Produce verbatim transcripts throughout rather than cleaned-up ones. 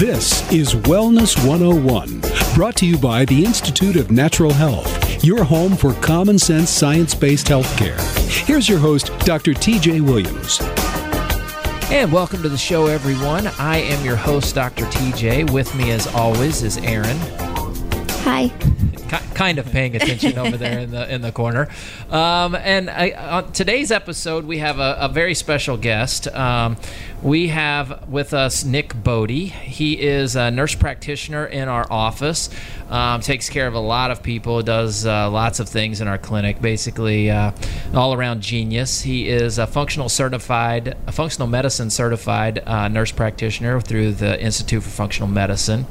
This is Wellness one oh one, brought to you by the Institute of Natural Health, your home for common sense science-based healthcare. Here's your host, Doctor T J Williams. And welcome to the show, everyone. I am your host, Doctor T J. With me, as always, is Aaron. Hi. Kind of paying attention over there in the in the corner. Um, and I, on today's episode, we have a, a very special guest. Um, we have with us Nick Bodie. He is a nurse practitioner in our office, um, takes care of a lot of people, does uh, lots of things in our clinic, basically uh, all-around genius. He is a functional certified, a functional medicine certified uh, nurse practitioner through the Institute for Functional Medicine.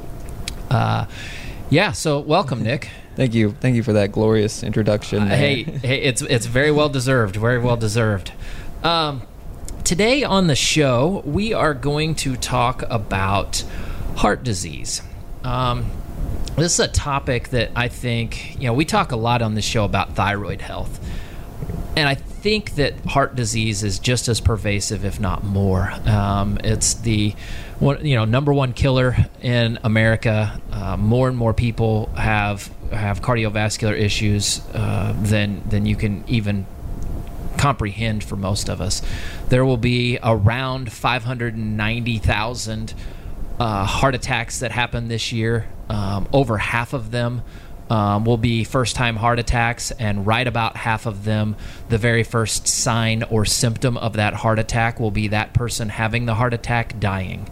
Uh, yeah, so welcome, Nick. Thank you. Thank you for that glorious introduction. Uh, hey, hey, it's it's very well deserved. Very well deserved. Um, today on the show, we are going to talk about heart disease. Um, this is a topic that I think, you know, we talk a lot on this show about thyroid health. And I think that heart disease is just as pervasive, if not more. Um, it's the one, you know, number one killer in America. Uh, more and more people have have cardiovascular issues uh, than than you can even comprehend for most of us. There will be around five hundred ninety thousand uh, heart attacks that happen this year. Um, over half of them Um, will be first-time heart attacks, and right about half of them, the very first sign or symptom of that heart attack will be that person having the heart attack dying.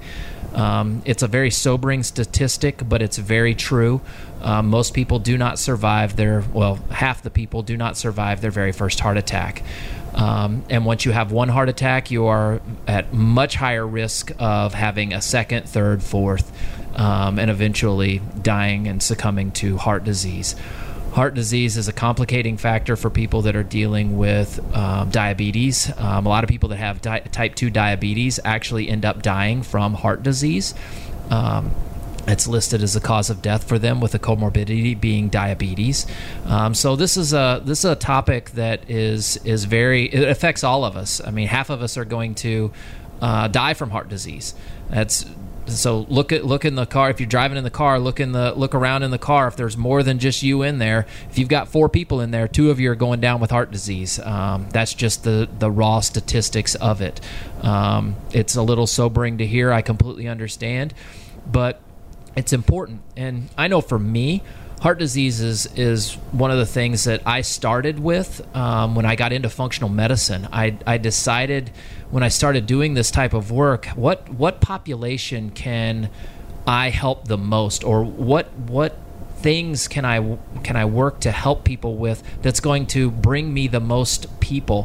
Um, it's a very sobering statistic, but it's very true. Um, most people do not survive their, well, half the people do not survive their very first heart attack. Um, and once you have one heart attack, you are at much higher risk of having a second, third, fourth, um, and eventually dying and succumbing to heart disease. Heart disease is a complicating factor for people that are dealing with um, diabetes. Um, a lot of people that have di- type two diabetes actually end up dying from heart disease. Um, It's listed as a cause of death for them, with a comorbidity being diabetes. Um, so this is a this is a topic that is is very it affects all of us. I mean, half of us are going to uh, die from heart disease. That's so look at look in the car. If you're driving in the car, look in the look around in the car. If there's more than just you in there, if you've got four people in there, two of you are going down with heart disease. Um, that's just the the raw statistics of it. Um, it's a little sobering to hear. I completely understand, but it's important. And I know for me, heart disease is, is one of the things that I started with um, when I got into functional medicine. I, I decided when I started doing this type of work, what what population can I help the most, or what what things can I can I work to help people with that's going to bring me the most people?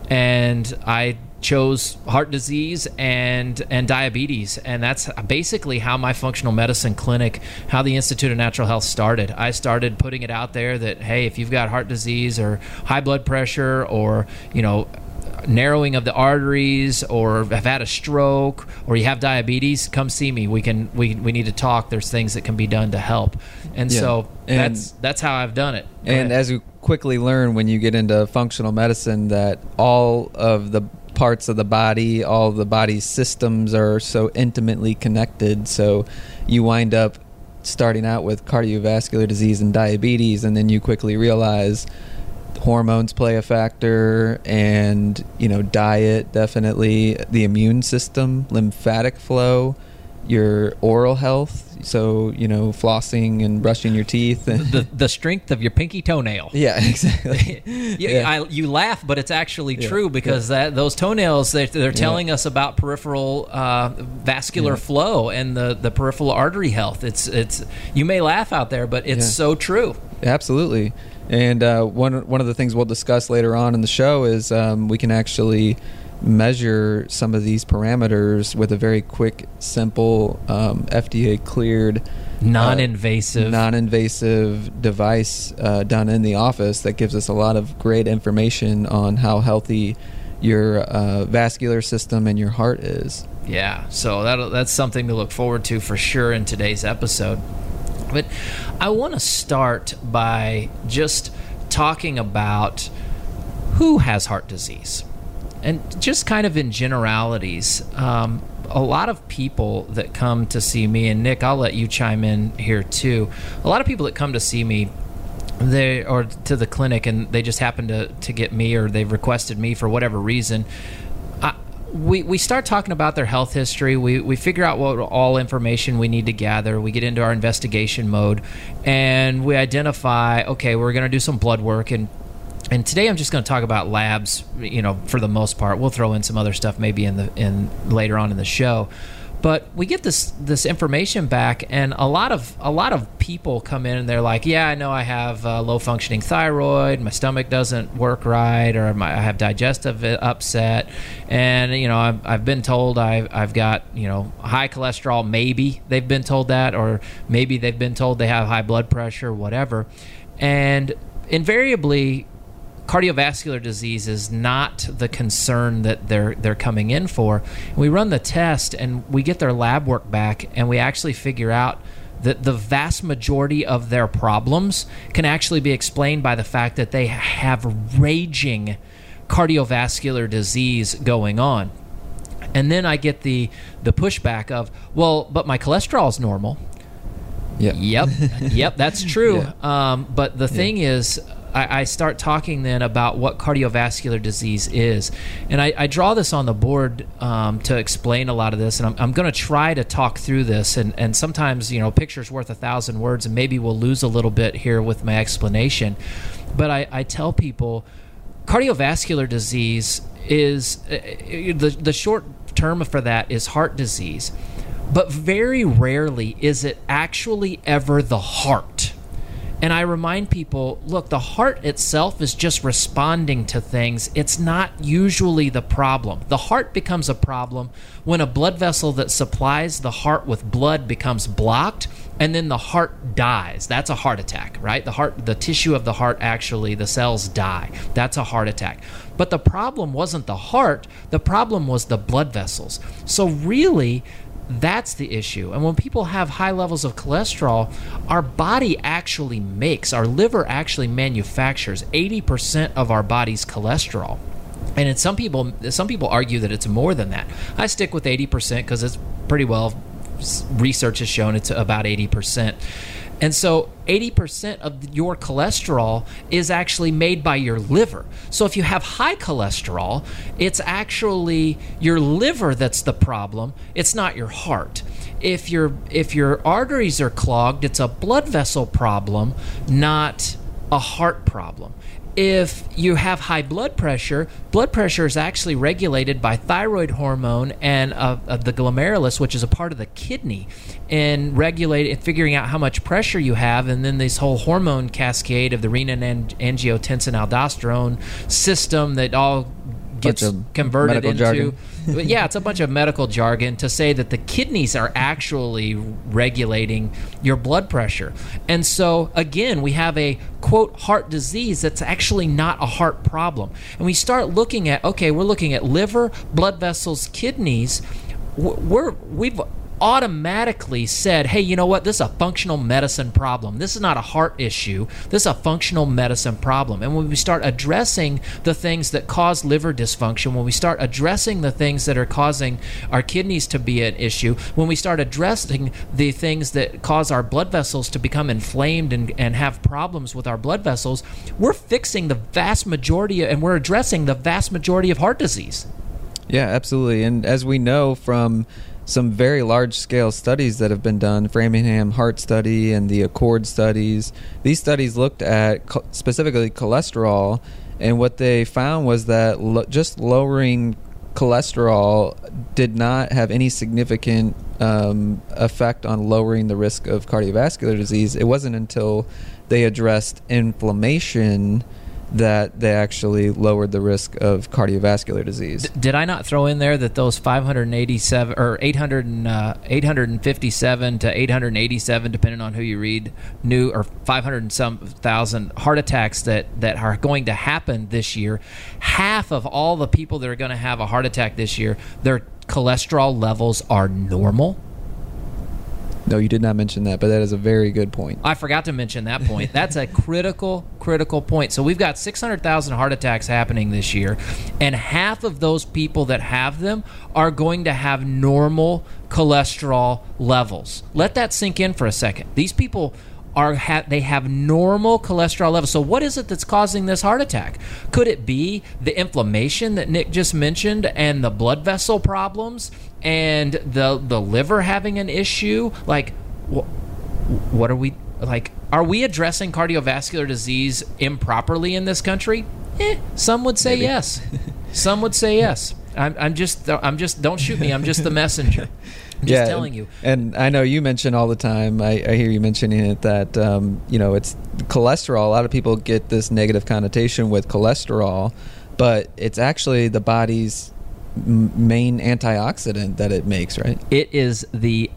And I chose heart disease and and diabetes, and that's basically how my functional medicine clinic, how the Institute of Natural Health started. I started putting it out there that, hey, if you've got heart disease or high blood pressure, or, you know, narrowing of the arteries, or have had a stroke, or you have diabetes, come see me. We can we, we need to talk. There's things that can be done to help. And yeah. so and, that's that's how I've done it. Go and ahead. As you quickly learn when you get into functional medicine, that all of the parts of the body, all of the body's systems are so intimately connected. So you wind up starting out with cardiovascular disease and diabetes, and then you quickly realize hormones play a factor, and, you know, diet, definitely, the immune system, lymphatic flow, your oral health, so, you know, flossing and brushing your teeth. the, the strength of your pinky toenail. Yeah, exactly. you, yeah. I, you laugh, but it's actually yeah. true, because yeah. that those toenails, they, they're telling yeah. us about peripheral uh, vascular yeah. flow and the, the peripheral artery health. It's it's you may laugh out there, but it's yeah. so true. Absolutely. And uh, one one of the things we'll discuss later on in the show is um, we can actually measure some of these parameters with a very quick, simple, um, F D A-cleared, non-invasive, uh, non-invasive device uh, done in the office that gives us a lot of great information on how healthy your uh, vascular system and your heart is. Yeah, so that that's something to look forward to for sure in today's episode. But I want to start by just talking about who has heart disease. And just kind of in generalities, um, a lot of people that come to see me, and Nick, I'll let you chime in here too. A lot of people that come to see me, they or to the clinic, and they just happen to, to get me, or they've requested me for whatever reason. I, we we start talking about their health history. We we figure out what all information we need to gather. We get into our investigation mode, and we identify, okay, we're going to do some blood work. And And today I'm just going to talk about labs, you know, for the most part. We'll throw in some other stuff maybe in the in later on in the show. But we get this this information back, and a lot of a lot of people come in and they're like, yeah, I know I have uh, low functioning thyroid, my stomach doesn't work right, or my, I have digestive upset, and you know I've, I've been told I've I've got you know high cholesterol. Maybe they've been told that, or maybe they've been told they have high blood pressure, whatever, and invariably, cardiovascular disease is not the concern that they're they're coming in for. We run the test and we get their lab work back, and we actually figure out that the vast majority of their problems can actually be explained by the fact that they have raging cardiovascular disease going on. And then I get the the pushback of, well, but my cholesterol is normal. Yep. Yep. Yep, that's true. Yeah. Um, but the thing yeah. is, I start talking then about what cardiovascular disease is. And I, I draw this on the board um, to explain a lot of this. And I'm, I'm going to try to talk through this. And, and sometimes, you know, picture's worth a thousand words, and maybe we'll lose a little bit here with my explanation. But I, I tell people cardiovascular disease is, uh, the, the short term for that is heart disease. But very rarely is it actually ever the heart. And I remind people, look, the heart itself is just responding to things. It's not usually the problem. The heart becomes a problem when a blood vessel that supplies the heart with blood becomes blocked, and then the heart dies. That's a heart attack, right? The heart, the tissue of the heart, actually, the cells die. That's a heart attack. But the problem wasn't the heart. The problem was the blood vessels. So really, that's the issue. And when people have high levels of cholesterol, our body actually makes, our liver actually manufactures eighty percent of our body's cholesterol. And in some people, some people argue that it's more than that. I stick with eighty percent because it's pretty well, research has shown it's about eighty percent. And so eighty percent of your cholesterol is actually made by your liver. So if you have high cholesterol, it's actually your liver that's the problem. It's not your heart. If your if your arteries are clogged, it's a blood vessel problem, not a heart problem. If you have high blood pressure, blood pressure is actually regulated by thyroid hormone and uh, uh, the glomerulus, which is a part of the kidney, and regulating, figuring out how much pressure you have, and then this whole hormone cascade of the renin-angiotensin-aldosterone system that all gets converted into. Jargon. Yeah, it's a bunch of medical jargon to say that the kidneys are actually regulating your blood pressure. And so, again, we have a, quote, heart disease that's actually not a heart problem. And we start looking at, okay, we're looking at liver, blood vessels, kidneys. We're, we've automatically said, hey, you know what, this is a functional medicine problem. This is not a heart issue. This is a functional medicine problem. And when we start addressing the things that cause liver dysfunction, when we start addressing the things that are causing our kidneys to be an issue, when we start addressing the things that cause our blood vessels to become inflamed and, and have problems with our blood vessels, we're fixing the vast majority, and we're addressing the vast majority of heart disease. Yeah, absolutely. And as we know from some very large-scale studies that have been done, Framingham Heart Study and the Accord studies. These studies looked at co- specifically cholesterol, and what they found was that lo- just lowering cholesterol did not have any significant um, effect on lowering the risk of cardiovascular disease. It wasn't until they addressed inflammation that they actually lowered the risk of cardiovascular disease. D- did I not throw in there that those five hundred eighty-seven or eight hundred, uh, eight hundred fifty-seven to eight hundred eighty-seven, depending on who you read, new or five hundred and some thousand heart attacks that, that are going to happen this year? Half of all the people that are going to have a heart attack this year, their cholesterol levels are normal. No, you did not mention that, but that is a very good point. I forgot to mention that point. That's a critical, critical point. So we've got six hundred thousand heart attacks happening this year, and half of those people that have them are going to have normal cholesterol levels. Let that sink in for a second. These people are ha- they have normal cholesterol levels. So what is it that's causing this heart attack? Could it be the inflammation that Nick just mentioned and the blood vessel problems and the the liver having an issue? Like, wh- what are we like? Are we addressing cardiovascular disease improperly in this country? Eh, some would say Maybe. yes. Some would say yes. I'm, I'm just I'm just don't shoot me. I'm just the messenger. I'm just yeah, telling you. And I know you mention all the time, I, I hear you mentioning it, that, um, you know, it's cholesterol. A lot of people get this negative connotation with cholesterol, but it's actually the body's m- main antioxidant that it makes, right? It is the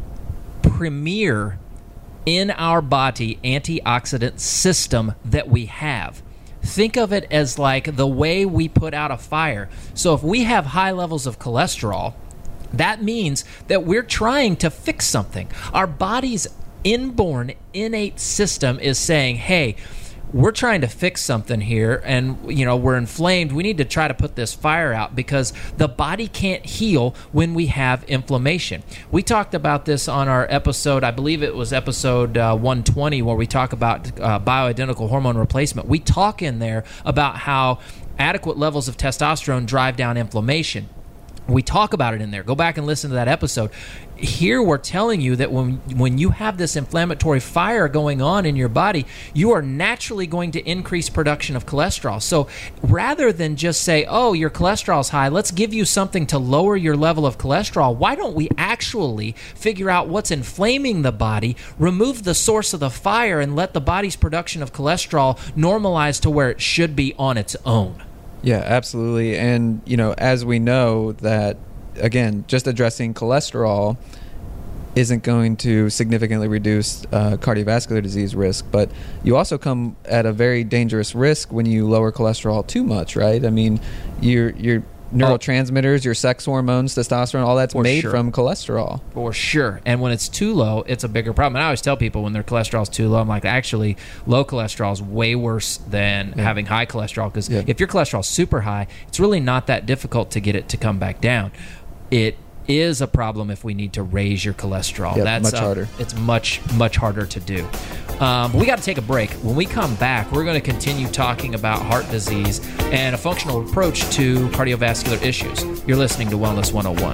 premier in our body antioxidant system that we have. Think of it as like the way we put out a fire. So if we have high levels of cholesterol, that means that we're trying to fix something. Our body's inborn, innate system is saying, hey, we're trying to fix something here, and you know we're inflamed. We need to try to put this fire out because the body can't heal when we have inflammation. We talked about this on our episode, I believe it was episode uh, one twenty, where we talk about uh, bioidentical hormone replacement. We talk in there about how adequate levels of testosterone drive down inflammation. We talk about it in there. Go back and listen to that episode. Here we're telling you that when when you have this inflammatory fire going on in your body, you are naturally going to increase production of cholesterol. So rather than just say, oh, your cholesterol's high, let's give you something to lower your level of cholesterol, why don't we actually figure out what's inflaming the body, remove the source of the fire, and let the body's production of cholesterol normalize to where it should be on its own? Yeah, absolutely. And, you know, as we know that, again, just addressing cholesterol isn't going to significantly reduce uh, cardiovascular disease risk, but you also come at a very dangerous risk when you lower cholesterol too much, right? I mean, your your neurotransmitters, your sex hormones, testosterone, all that's For made sure. from cholesterol. For sure. And when it's too low, it's a bigger problem. And I always tell people when their cholesterol's too low, I'm like, actually, low cholesterol is way worse than Yeah. having high cholesterol. Because Yeah. if your cholesterol's super high, it's really not that difficult to get it to come back down. It is a problem if we need to raise your cholesterol. Yep, That's much uh, harder. It's much, much harder to do. Um, but we got to take a break. When we come back, we're going to continue talking about heart disease and a functional approach to cardiovascular issues. You're listening to Wellness one oh one.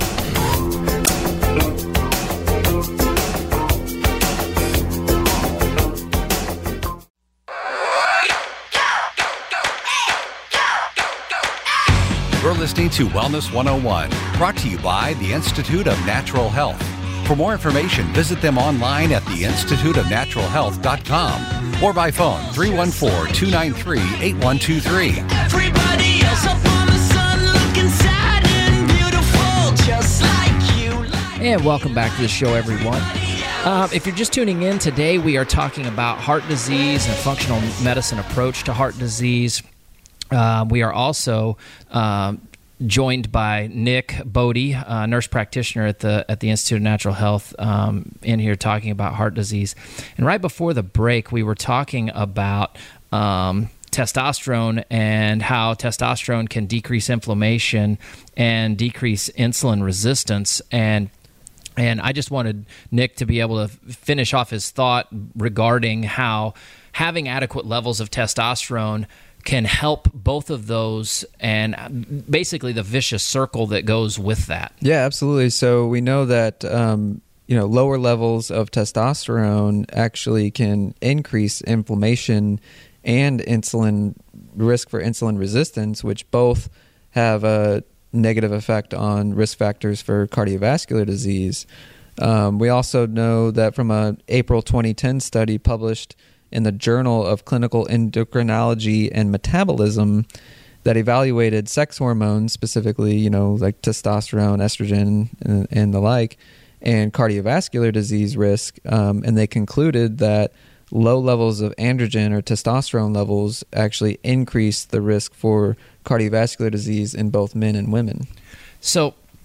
You're listening to Wellness one oh one, brought to you by the Institute of Natural Health. For more information, visit them online at the institute of natural health dot com or by phone three one four, two nine three, eight one two three. Everybody else up on the sun, looking sad and beautiful, just like you. And welcome back to the show, everyone. Um, if you're just tuning in, today we are talking about heart disease and a functional medicine approach to heart disease. Uh, we are also um, joined by Nick Bodie, uh, nurse practitioner at the at the Institute of Natural Health, um, in here talking about heart disease. And right before the break, we were talking about um, testosterone and how testosterone can decrease inflammation and decrease insulin resistance. And and I just wanted Nick to be able to finish off his thought regarding how having adequate levels of testosterone can help both of those and basically the vicious circle that goes with that. Yeah, absolutely. So we know that um, you know lower levels of testosterone actually can increase inflammation and insulin risk for insulin resistance, which both have a negative effect on risk factors for cardiovascular disease. Um, we also know that from a April twenty ten study published in the Journal of Clinical Endocrinology and Metabolism that evaluated sex hormones, specifically, you know, like testosterone, estrogen, and, and the like, and cardiovascular disease risk. Um, and they concluded that low levels of androgen or testosterone levels actually increase the risk for cardiovascular disease in both men and women. So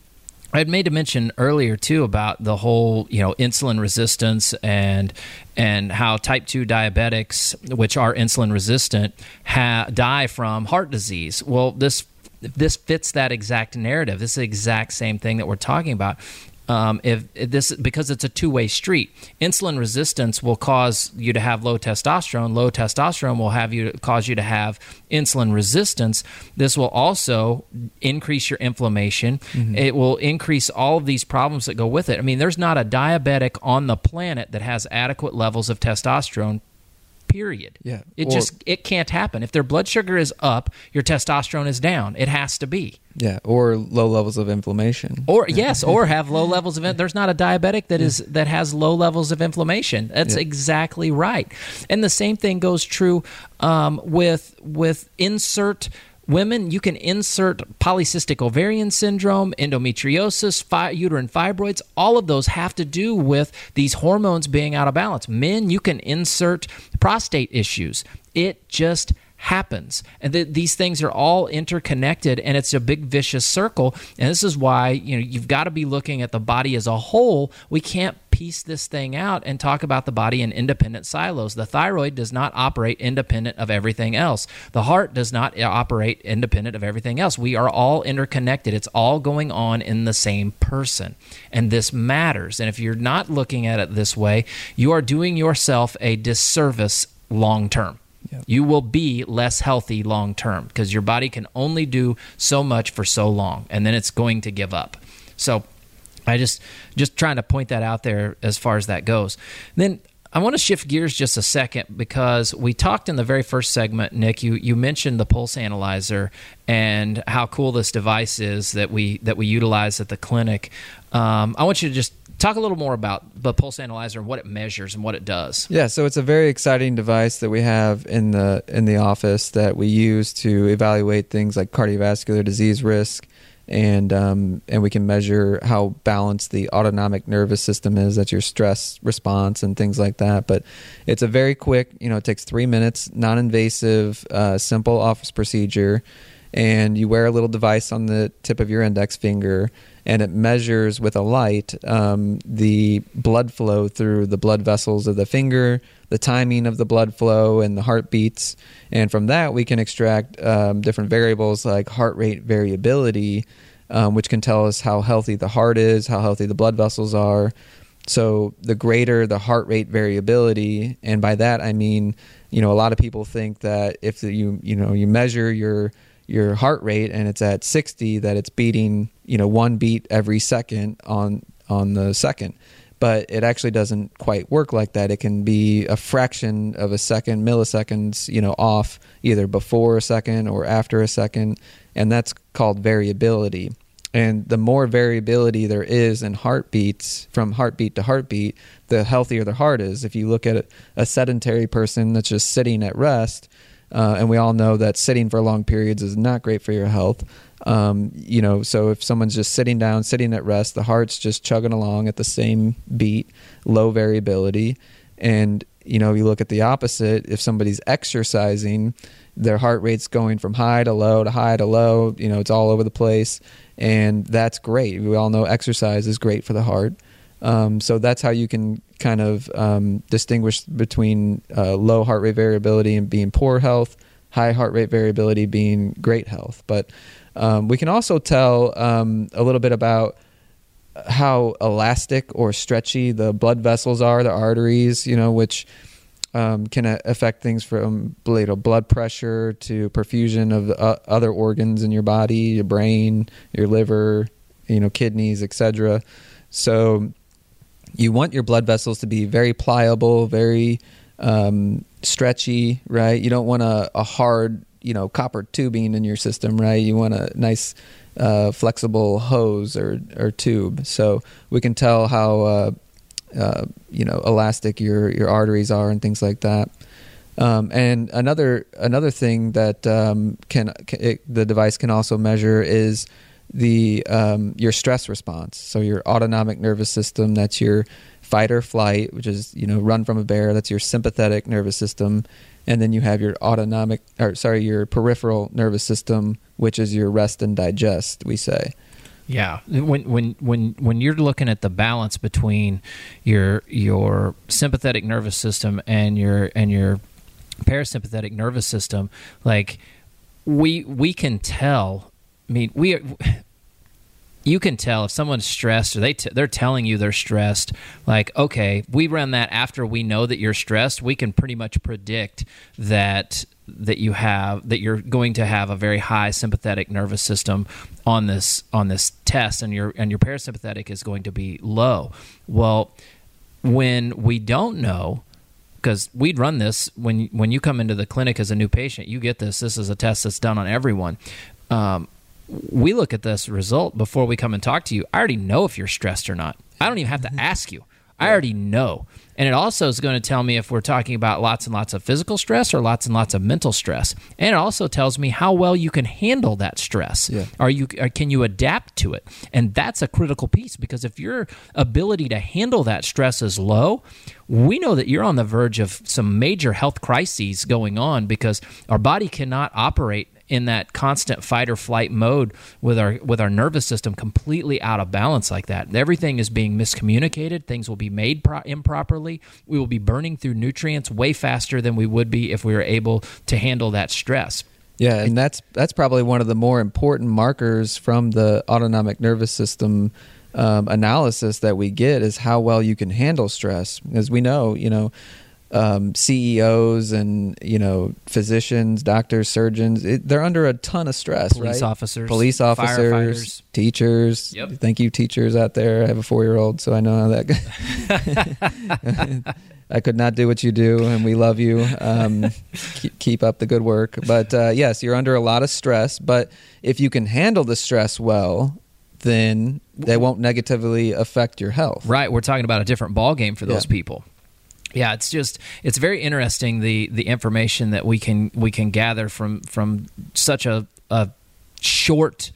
I had made a mention earlier too about the whole, you know, insulin resistance and and how type two diabetics, which are insulin resistant, ha- die from heart disease. Well, this this fits that exact narrative. This is the exact same thing that we're talking about. Um, if, if this because it's a two-way street. Insulin resistance will cause you to have low testosterone. Low testosterone will have you cause you to have insulin resistance. This will also increase your inflammation. Mm-hmm. It will increase all of these problems that go with it. I mean, there's not a diabetic on the planet that has adequate levels of testosterone. Period. Yeah. It or, just it can't happen. If their blood sugar is up, your testosterone is down. It has to be. Yeah, or low levels of inflammation. Or yes, or have low levels of it. There's not a diabetic that is that has low levels of inflammation. That's yeah. exactly right. And the same thing goes true um, with with insert women. You can insert polycystic ovarian syndrome, endometriosis, fi- uterine fibroids. All of those have to do with these hormones being out of balance. Men, you can insert prostate issues. It just happens. And th- these things are all interconnected, and it's a big vicious circle. And this is why, you know, you've got to be looking at the body as a whole. We can't piece this thing out and talk about the body in independent silos. The thyroid does not operate independent of everything else. The heart does not operate independent of everything else. We are all interconnected. It's all going on in the same person. And this matters. And if you're not looking at it this way, you are doing yourself a disservice long term. Yep. You will be less healthy long term because your body can only do so much for so long, and then it's going to give up. So I just just trying to point that out there as far as that goes. Then I want to shift gears just a second because we talked in the very first segment, Nick, you you mentioned the pulse analyzer and how cool this device is that we that we utilize at the clinic. Um, I want you to just talk a little more about the pulse analyzer and what it measures and what it does. Yeah, so it's a very exciting device that we have in the in the office that we use to evaluate things like cardiovascular disease risk, and um, and we can measure how balanced the autonomic nervous system is, that's your stress response and things like that. But it's a very quick, you know, it takes three minutes, non-invasive, uh, simple office procedure, and you wear a little device on the tip of your index finger, and it measures with a light um, the blood flow through the blood vessels of the finger, the timing of the blood flow, and the heartbeats. And from that, we can extract um, different variables like heart rate variability, um, which can tell us how healthy the heart is, how healthy the blood vessels are. So the greater the heart rate variability, and by that I mean, you know, a lot of people think that if you you know you measure your your heart rate and it's at sixty, that it's beating, you know, one beat every second on on the second. But it actually doesn't quite work like that. It can be a fraction of a second, milliseconds, you know, off either before a second or after a second, and that's called variability. And the more variability there is in heartbeats from heartbeat to heartbeat, the healthier the heart is. If you look at a, a sedentary person that's just sitting at rest, Uh, and we all know that sitting for long periods is not great for your health. Um, you know, so if someone's just sitting down, sitting at rest, the heart's just chugging along at the same beat, low variability. And, you know, you look at the opposite. If somebody's exercising, their heart rate's going from high to low to high to low. You know, it's all over the place. And that's great. We all know exercise is great for the heart. Um, so that's how you can kind of um, distinguish between uh, low heart rate variability and being poor health, high heart rate variability being great health. But um, we can also tell um, a little bit about how elastic or stretchy the blood vessels are, the arteries, you know, which um, can a- affect things from you know, blood pressure to perfusion of uh, other organs in your body, your brain, your liver, you know, kidneys, et cetera. So you want your blood vessels to be very pliable, very um, stretchy, right? You don't want a, a hard, you know, copper tubing in your system, right? You want a nice, uh, flexible hose or, or tube. So we can tell how, uh, uh, you know, elastic your, your arteries are and things like that. Um, and another another thing that um, can, can it, the device can also measure is the um, your stress response. So your autonomic nervous system, that's your fight or flight, which is, you know, run from a bear. That's your sympathetic nervous system. And then you have your autonomic, or sorry, your peripheral nervous system, which is your rest and digest, we say. Yeah, when when when when you're looking at the balance between your your sympathetic nervous system and your and your parasympathetic nervous system, like we we can tell. I mean, we you can tell if someone's stressed or they t- they're telling you they're stressed. Like, okay, we run that after we know that you're stressed. We can pretty much predict that that you have that you're going to have a very high sympathetic nervous system on this on this test, and your and your parasympathetic is going to be low. Well, when we don't know, because we'd run this when when you come into the clinic as a new patient, you get this. This is a test that's done on everyone. Um, we look at this result before we come and talk to you. I already know if you're stressed or not. I don't even have to ask you. I already know. And it also is going to tell me if we're talking about lots and lots of physical stress or lots and lots of mental stress. And it also tells me how well you can handle that stress. Yeah. Are you, or can you adapt to it? And that's a critical piece, because if your ability to handle that stress is low, we know that you're on the verge of some major health crises going on, because our body cannot operate in that constant fight or flight mode with our with our nervous system completely out of balance like that. Everything is being miscommunicated. Things will be made pro- improperly. We will be burning through nutrients way faster than we would be if we were able to handle that stress. Yeah, and that's that's probably one of the more important markers from the autonomic nervous system um, analysis that we get, is how well you can handle stress. As we know, you know, um, C E Os and, you know, physicians, doctors, surgeons, it, they're under a ton of stress, Police right? officers, Police officers, firefighters. teachers. Yep. Thank you, teachers out there. I have a four-year-old, so I know how that I could not do what you do, and we love you. Um, keep, keep up the good work. But uh, yes, you're under a lot of stress, but if you can handle the stress well, then that won't negatively affect your health. Right. We're talking about a different ball game for those Yeah. people. Yeah, it's just it's very interesting, the the information that we can we can gather from from such a, a short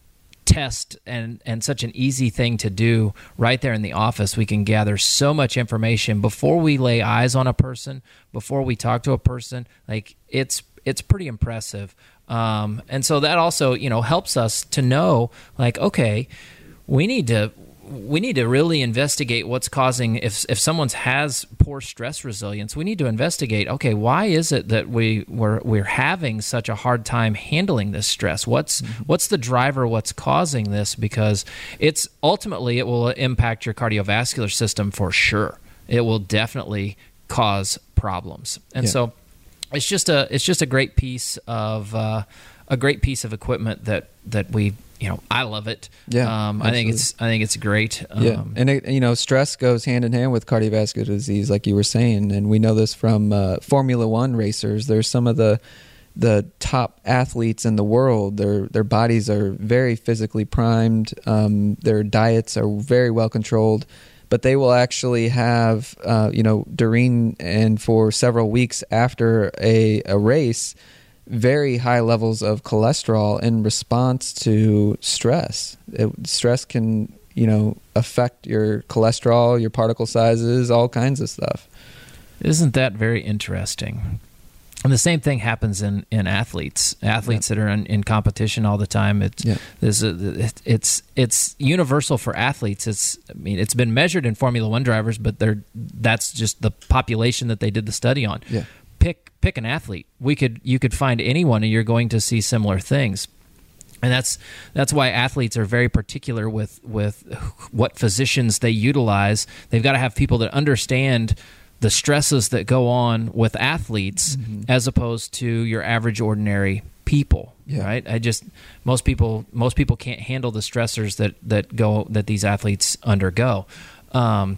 test and and such an easy thing to do right there in the office. We can gather so much information before we lay eyes on a person, before we talk to a person. Like, it's it's pretty impressive. Um, and so that also, you know, helps us to know, like, okay, we need to we need to really investigate what's causing, if if someone has poor stress resilience, we need to investigate, okay, why is it that we we're, we're having such a hard time handling this stress? What's mm-hmm. what's the driver? What's causing this? Because it's ultimately it will impact your cardiovascular system for sure. It will definitely cause problems. And Yeah. so it's just a it's just a great piece of uh, a great piece of equipment that that we, you know, I love it. Yeah, um, I think absolutely. it's I think it's great. Um, Yeah, and it, you know, stress goes hand in hand with cardiovascular disease, like you were saying, and we know this from uh, Formula One racers. There's some of the the top athletes in the world. Their their bodies are very physically primed. Um, their diets are very well controlled, but they will actually have, uh, you know, during and for several weeks after a a race, very high levels of cholesterol in response to stress. It, stress can, you know, affect your cholesterol, your particle sizes, all kinds of stuff. Isn't that very interesting? And the same thing happens in, in athletes, athletes Yeah. that are in, in competition all the time. It's, Yeah. there's a, it, it's it's universal for athletes. It's I mean it's been measured in Formula One drivers, but they're that's just the population that they did the study on. Yeah. Pick pick an athlete. We could you could find anyone, and you're going to see similar things. And that's that's why athletes are very particular with with what physicians they utilize. They've got to have people that understand the stresses that go on with athletes, Mm-hmm. as opposed to your average ordinary people. Yeah. Right? I just most people most people can't handle the stressors that that go that these athletes undergo. Um,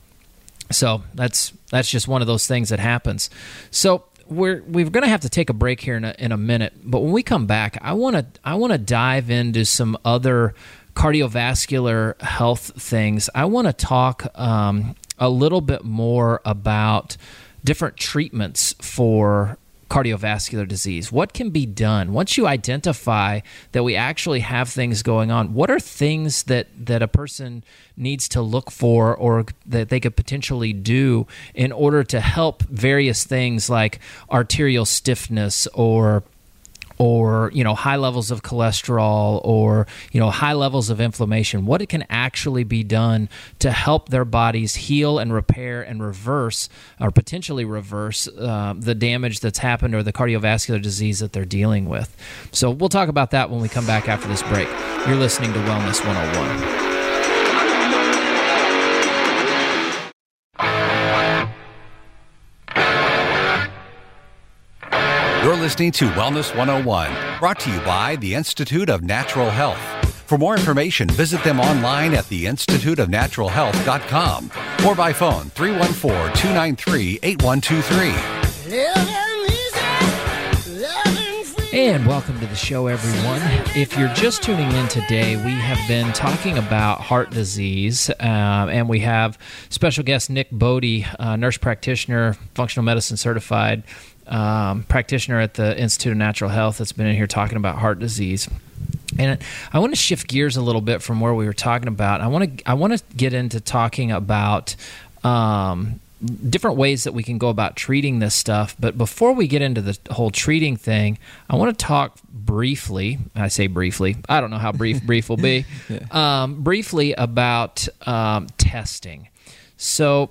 so that's that's just one of those things that happens. So we're we're going to have to take a break here in a, in a minute, but when we come back, I want to I want to dive into some other cardiovascular health things. I want to talk um, a little bit more about different treatments for cardiovascular disease. What can be done once you identify that we actually have things going on? What are things that, that a person needs to look for, or that they could potentially do in order to help various things like arterial stiffness or or, you know, high levels of cholesterol, or, you know, high levels of inflammation, what it can actually be done to help their bodies heal and repair and reverse, or potentially reverse, uh, the damage that's happened or the cardiovascular disease that they're dealing with. So we'll talk about that when we come back after this break. You're listening to Wellness one oh one. You're listening to Wellness one oh one, brought to you by the Institute of Natural Health. For more information, visit them online at the institute of natural health dot com or by phone three one four, two nine three, eight one two three. And welcome to the show, everyone. If you're just tuning in today, we have been talking about heart disease, uh, and we have special guest Nick Bode, uh, nurse practitioner, functional medicine certified um, practitioner at the Institute of Natural Health, that's been in here talking about heart disease. And I want to shift gears a little bit from where we were talking about. I want to I want to get into talking about um, different ways that we can go about treating this stuff. But before we get into the whole treating thing, I want to talk briefly. I say briefly. I don't know how brief brief will be. yeah. um, briefly about um, testing. So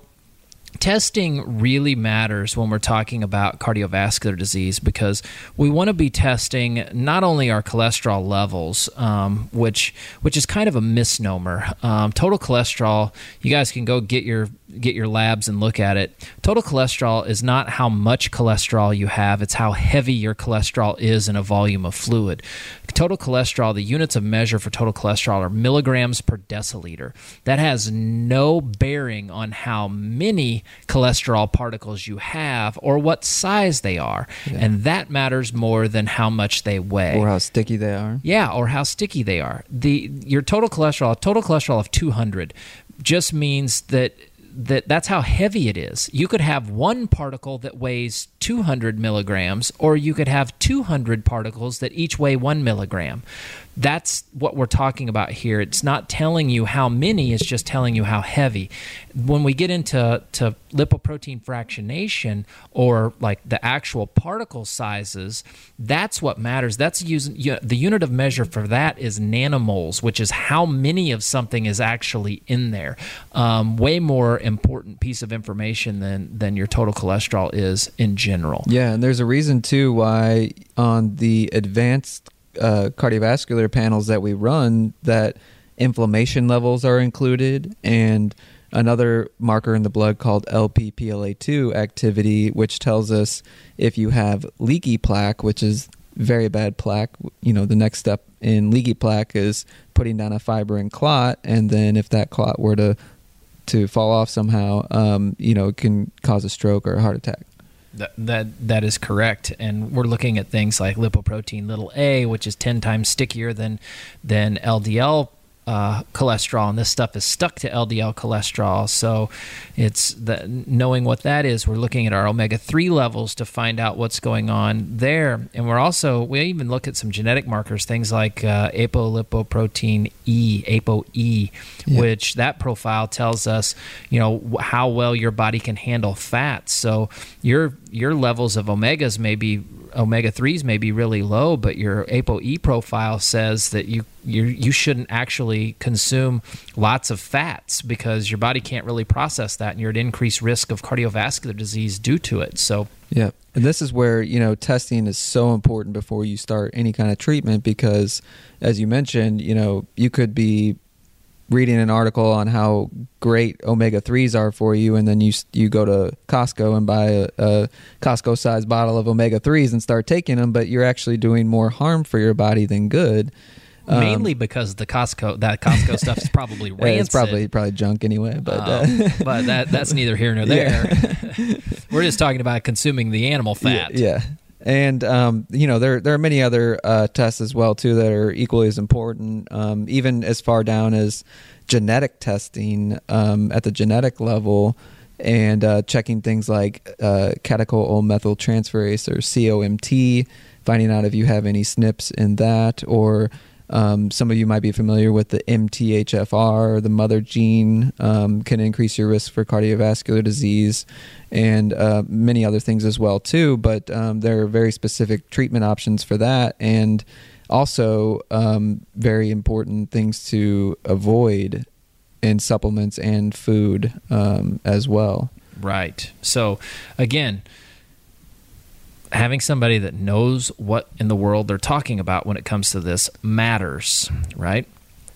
testing really matters when we're talking about cardiovascular disease, because we want to be testing not only our cholesterol levels, um, which which is kind of a misnomer. Um, total cholesterol, you guys can go get your get your labs and look at it. Total cholesterol is not how much cholesterol you have, it's how heavy your cholesterol is in a volume of fluid. Total cholesterol, the units of measure for total cholesterol are milligrams per deciliter. That has no bearing on how many cholesterol particles you have or what size they are. Yeah. And that matters more than how much they weigh. Or how sticky they are. Yeah, or how sticky they are. The your total cholesterol, total cholesterol of two hundred just means that that that's how heavy it is. You could have one particle that weighs two hundred milligrams, or you could have two hundred particles that each weigh one milligram. That's what we're talking about here. It's not telling you how many, it's just telling you how heavy. When we get into to lipoprotein fractionation, or like the actual particle sizes, that's what matters. That's using, you know, the unit of measure for that is nanomoles, which is how many of something is actually in there. Um, way more important piece of information than than your total cholesterol is in general. Yeah, and there's a reason too why on the advanced uh, cardiovascular panels that we run, that inflammation levels are included, and another marker in the blood called L P P L A two activity, which tells us if you have leaky plaque, which is very bad plaque. You know, the next step in leaky plaque is putting down a fibrin clot, and then if that clot were to to fall off somehow, um, you know, it can cause a stroke or a heart attack. That, that that is correct, and we're looking at things like lipoprotein little a, which is ten times stickier than than L D L uh, cholesterol, and this stuff is stuck to L D L cholesterol. So it's the, knowing what that is, we're looking at our omega three levels to find out what's going on there, and we're also we even look at some genetic markers, things like uh, apolipoprotein E, ApoE, yeah. which that profile tells us, you know, how well your body can handle fat. So your your levels of omegas may be omega threes may be really low, but your ApoE profile says that you you you shouldn't actually consume lots of fats, because your body can't really process that, and you're at increased risk of cardiovascular disease due to it. So yeah, and this is where, you know, testing is so important before you start any kind of treatment, because as you mentioned, you know, you could be reading an article on how great omega threes are for you, and then you you go to Costco and buy a, a Costco-sized bottle of omega threes and start taking them, but you're actually doing more harm for your body than good. Mainly um, because the Costco that Costco stuff is probably rancid. Yeah, it's probably probably junk anyway, but um, uh, but that that's neither here nor there. Yeah. We're just talking about consuming the animal fat. Yeah. yeah. And, um, you know, there there are many other uh, tests as well, too, that are equally as important, um, even as far down as genetic testing um, at the genetic level, and uh, checking things like uh, catechol-methyltransferase, or C O M T, finding out if you have any S N Ps in that, or Um, some of you might be familiar with the M T H F R, the mother gene, um, can increase your risk for cardiovascular disease, and uh, many other things as well too. But um, there are very specific treatment options for that, and also um, very important things to avoid in supplements and food um, as well. Right. So, again, having somebody that knows what in the world they're talking about when it comes to this matters, right?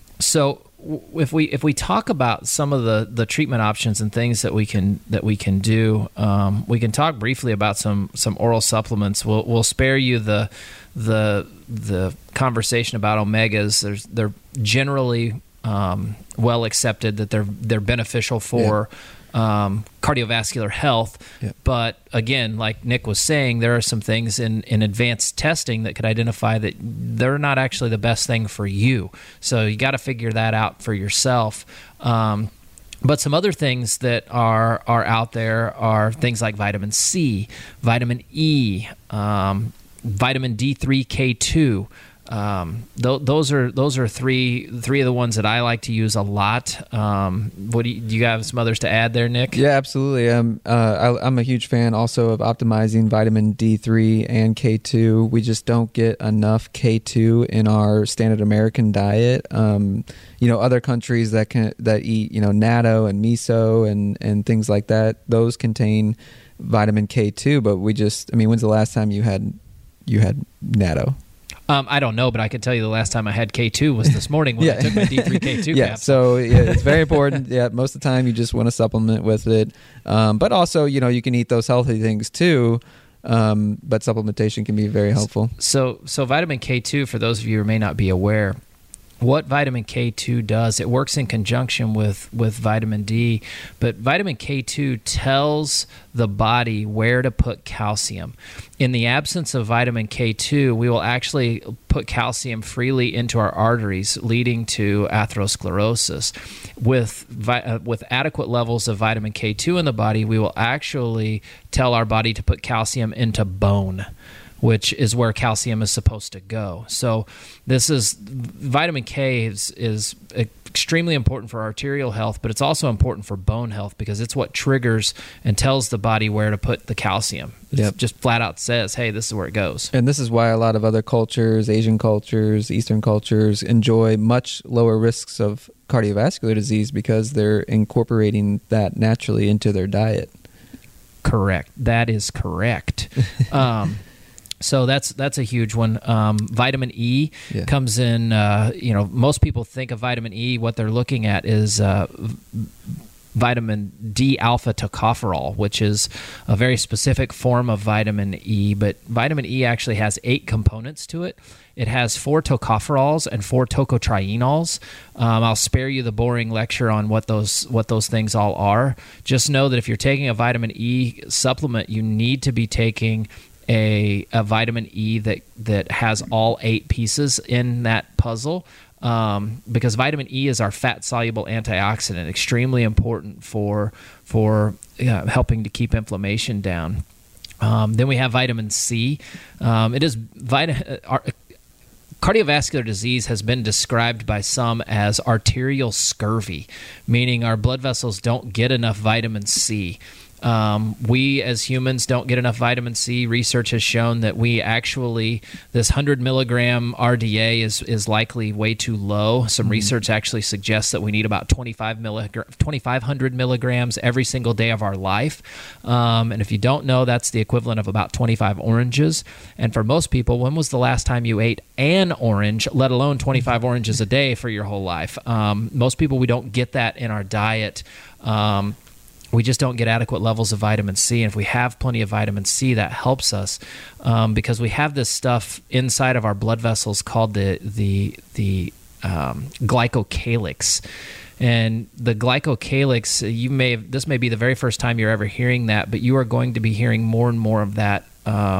So, w- if we if we talk about some of the, the treatment options and things that we can that we can do, um, we can talk briefly about some some oral supplements. We'll we'll spare you the the the conversation about omegas. There's they're generally um, well accepted that they're they're beneficial for. Yeah. Um, cardiovascular health. Yep. But again, like Nick was saying, there are some things in, in advanced testing that could identify that they're not actually the best thing for you. So you got to figure that out for yourself. Um, but some other things that are are out there are things like vitamin C, vitamin E, um, vitamin D three K two. Um, th- those are those are three three of the ones that I like to use a lot. Um, what do you, do you have some others to add there, Nick? Yeah, absolutely. Um, uh, I, I'm a huge fan also of optimizing vitamin D three and K two. We just don't get enough K two in our standard American diet. Um, you know, other countries that can that eat you know natto and miso and and things like that, those contain vitamin K two. But we just, I mean, when's the last time you had you had natto? Um, I don't know, but I can tell you the last time I had K two was this morning when yeah. I took my D three K two yeah, capsule. So yeah, it's very important. Yeah, most of the time you just want to supplement with it. Um, but also, you know, you can eat those healthy things too. Um, but supplementation can be very helpful. So, so vitamin K two, for those of you who may not be aware, what vitamin K two does, it works in conjunction with, with vitamin D, but vitamin K two tells the body where to put calcium. In the absence of vitamin K two, we will actually put calcium freely into our arteries, leading to atherosclerosis. With vi- uh, with adequate levels of vitamin K two in the body, we will actually tell our body to put calcium into bone, which is where calcium is supposed to go. So this is vitamin K is, is extremely important for arterial health, but it's also important for bone health because it's what triggers and tells the body where to put the calcium. It yep. just flat out says, hey, this is where it goes. And this is why a lot of other cultures, Asian cultures, Eastern cultures, enjoy much lower risks of cardiovascular disease because they're incorporating that naturally into their diet. Correct. That is correct. um, So that's that's a huge one. Um, vitamin E yeah. comes in. Uh, you know, most people think of vitamin E. What they're looking at is uh, v- vitamin D alpha tocopherol, which is a very specific form of vitamin E. But vitamin E actually has eight components to it. It has four tocopherols and four tocotrienols. Um, I'll spare you the boring lecture on what those what those things all are. Just know that if you're taking a vitamin E supplement, you need to be taking A, a vitamin E that, that has all eight pieces in that puzzle um, because vitamin E is our fat-soluble antioxidant, extremely important for for uh, helping to keep inflammation down. Um, then we have vitamin C. Um, it is vitamin. Uh, Cardiovascular disease has been described by some as arterial scurvy, meaning our blood vessels don't get enough vitamin C. Um, we as humans don't get enough vitamin C. Research has shown that we actually, this one hundred milligram R D A is, is likely way too low. Some mm-hmm. research actually suggests that we need about twenty-five milligra- twenty-five hundred milligrams every single day of our life. Um, and if you don't know, that's the equivalent of about twenty-five oranges. And for most people, when was the last time you ate an orange, let alone twenty-five oranges a day for your whole life? Um, most people, we don't get that in our diet. Um, We just don't get adequate levels of vitamin C. And if we have plenty of vitamin C, that helps us um, because we have this stuff inside of our blood vessels called the the the um, glycocalyx. And the glycocalyx, you may have, this may be the very first time you're ever hearing that, but you are going to be hearing more and more of that um,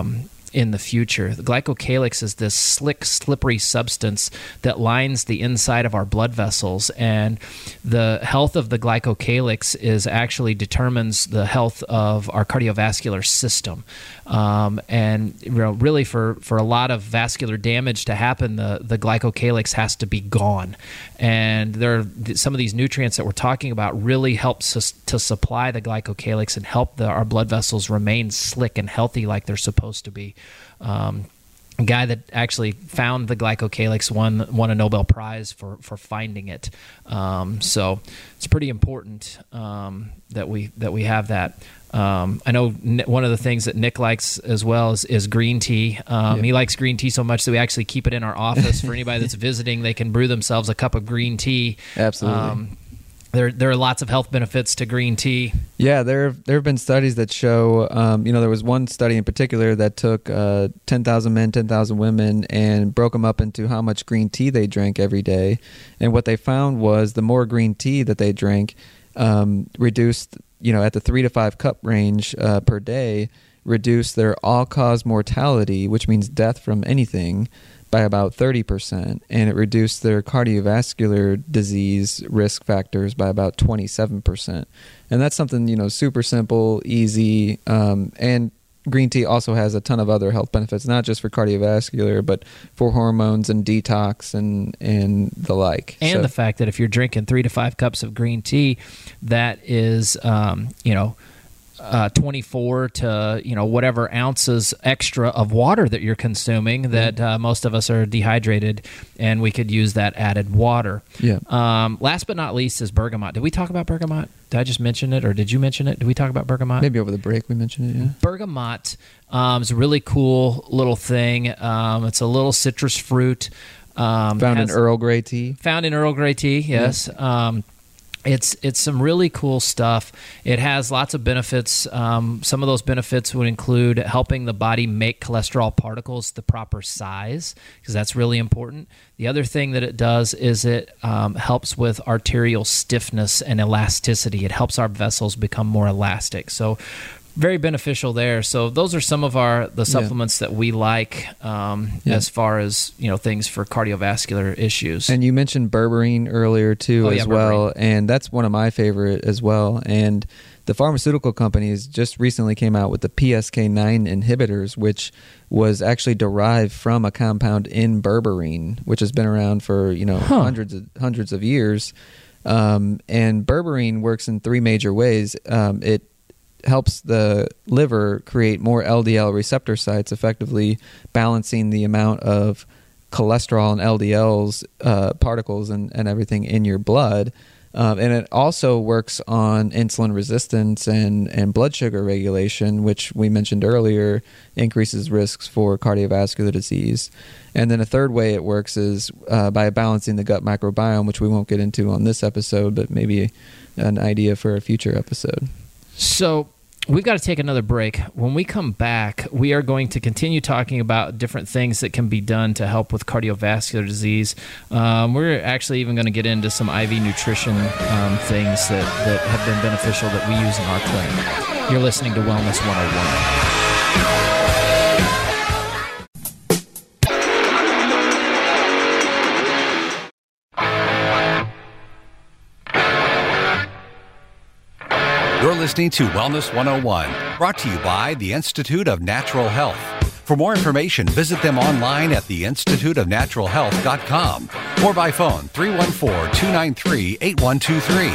in the future. The glycocalyx is this slick, slippery substance that lines the inside of our blood vessels, and the health of the glycocalyx is actually determines the health of our cardiovascular system. Um, and you know, really, for, for a lot of vascular damage to happen, the, the glycocalyx has to be gone. And there are some of these nutrients that we're talking about really helps us to supply the glycocalyx and help the, our blood vessels remain slick and healthy like they're supposed to be. Um, a guy that actually found the glycocalyx won won a Nobel Prize for, for finding it. Um, so it's pretty important um, that we that we have that. Um, I know one of the things that Nick likes as well is, is green tea. Um, yeah. He likes green tea so much that we actually keep it in our office for anybody that's visiting. They can brew themselves a cup of green tea. Absolutely. Um, There, there are lots of health benefits to green tea. Yeah, there there have been studies that show, um, you know, there was one study in particular that took uh, ten thousand men, ten thousand women, and broke them up into how much green tea they drank every day. And what they found was the more green tea that they drank um, reduced, you know, at the three to five cup range uh, per day, reduced their all-cause mortality, which means death from anything, by about thirty percent, and it reduced their cardiovascular disease risk factors by about twenty-seven percent. And that's something, you know, super simple, easy, um, and green tea also has a ton of other health benefits, not just for cardiovascular, but for hormones and detox and, and the like. And So- the fact that if you're drinking three to five cups of green tea, that is, um, you know, Uh, twenty-four to you know whatever ounces extra of water that you're consuming, that uh, most of us are dehydrated, and we could use that added water. Yeah. Um, last but not least is bergamot. Did we talk about bergamot? Did I just mention it, or did you mention it? Did we talk about bergamot? Maybe over the break we mentioned it, yeah. Bergamot um, is a really cool little thing. Um, it's a little citrus fruit. Um, Found in has- Earl Grey tea. Found in Earl Grey tea, yes. Um, It's it's some really cool stuff. It has lots of benefits. Um, some of those benefits would include helping the body make cholesterol particles the proper size, because that's really important. The other thing that it does is it um, helps with arterial stiffness and elasticity. It helps our vessels become more elastic. So very beneficial there. So those are some of our the supplements that we like um, Yeah. as far as you know things for cardiovascular issues. And you mentioned berberine earlier too, Oh, as yeah, well, and that's one of my favorite as well. And the pharmaceutical companies just recently came out with the P S K nine inhibitors, which was actually derived from a compound in berberine, which has been around for you know Huh. hundreds of hundreds of years. Um, and berberine works in three major ways. Um, it helps the liver create more L D L receptor sites, effectively balancing the amount of cholesterol and L D L's uh, particles and, and everything in your blood. Um, and it also works on insulin resistance and, and blood sugar regulation, which we mentioned earlier increases risks for cardiovascular disease. And then a third way it works is uh, by balancing the gut microbiome, which we won't get into on this episode, but maybe an idea for a future episode. So we've got to take another break. When we come back, we are going to continue talking about different things that can be done to help with cardiovascular disease. Um, we're actually even going to get into some I V nutrition um, things that, that have been beneficial that we use in our clinic. You're listening to Wellness one oh one. You're listening to Wellness one oh one, brought to you by the Institute of Natural Health. For more information, visit them online at the institute of natural health dot com or by phone three one four, two nine three, eight one two three.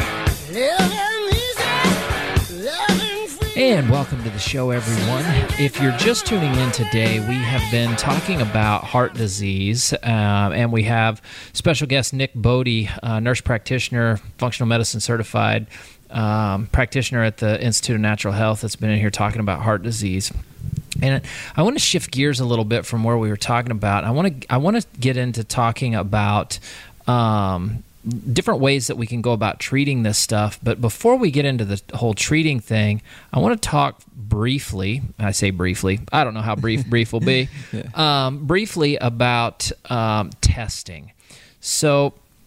And welcome to the show, everyone. If you're just tuning in today, we have been talking about heart disease, uh, and we have special guest Nick Bodie, uh, nurse practitioner, functional medicine certified um, practitioner at the Institute of Natural Health, that's been in here talking about heart disease. And I want to shift gears a little bit from where we were talking about. I want to I want to get into talking about um, different ways that we can go about treating this stuff. But before we get into the whole treating thing, I want to talk briefly. I say briefly. I don't know how brief brief will be. Yeah. Um, briefly about um, testing. So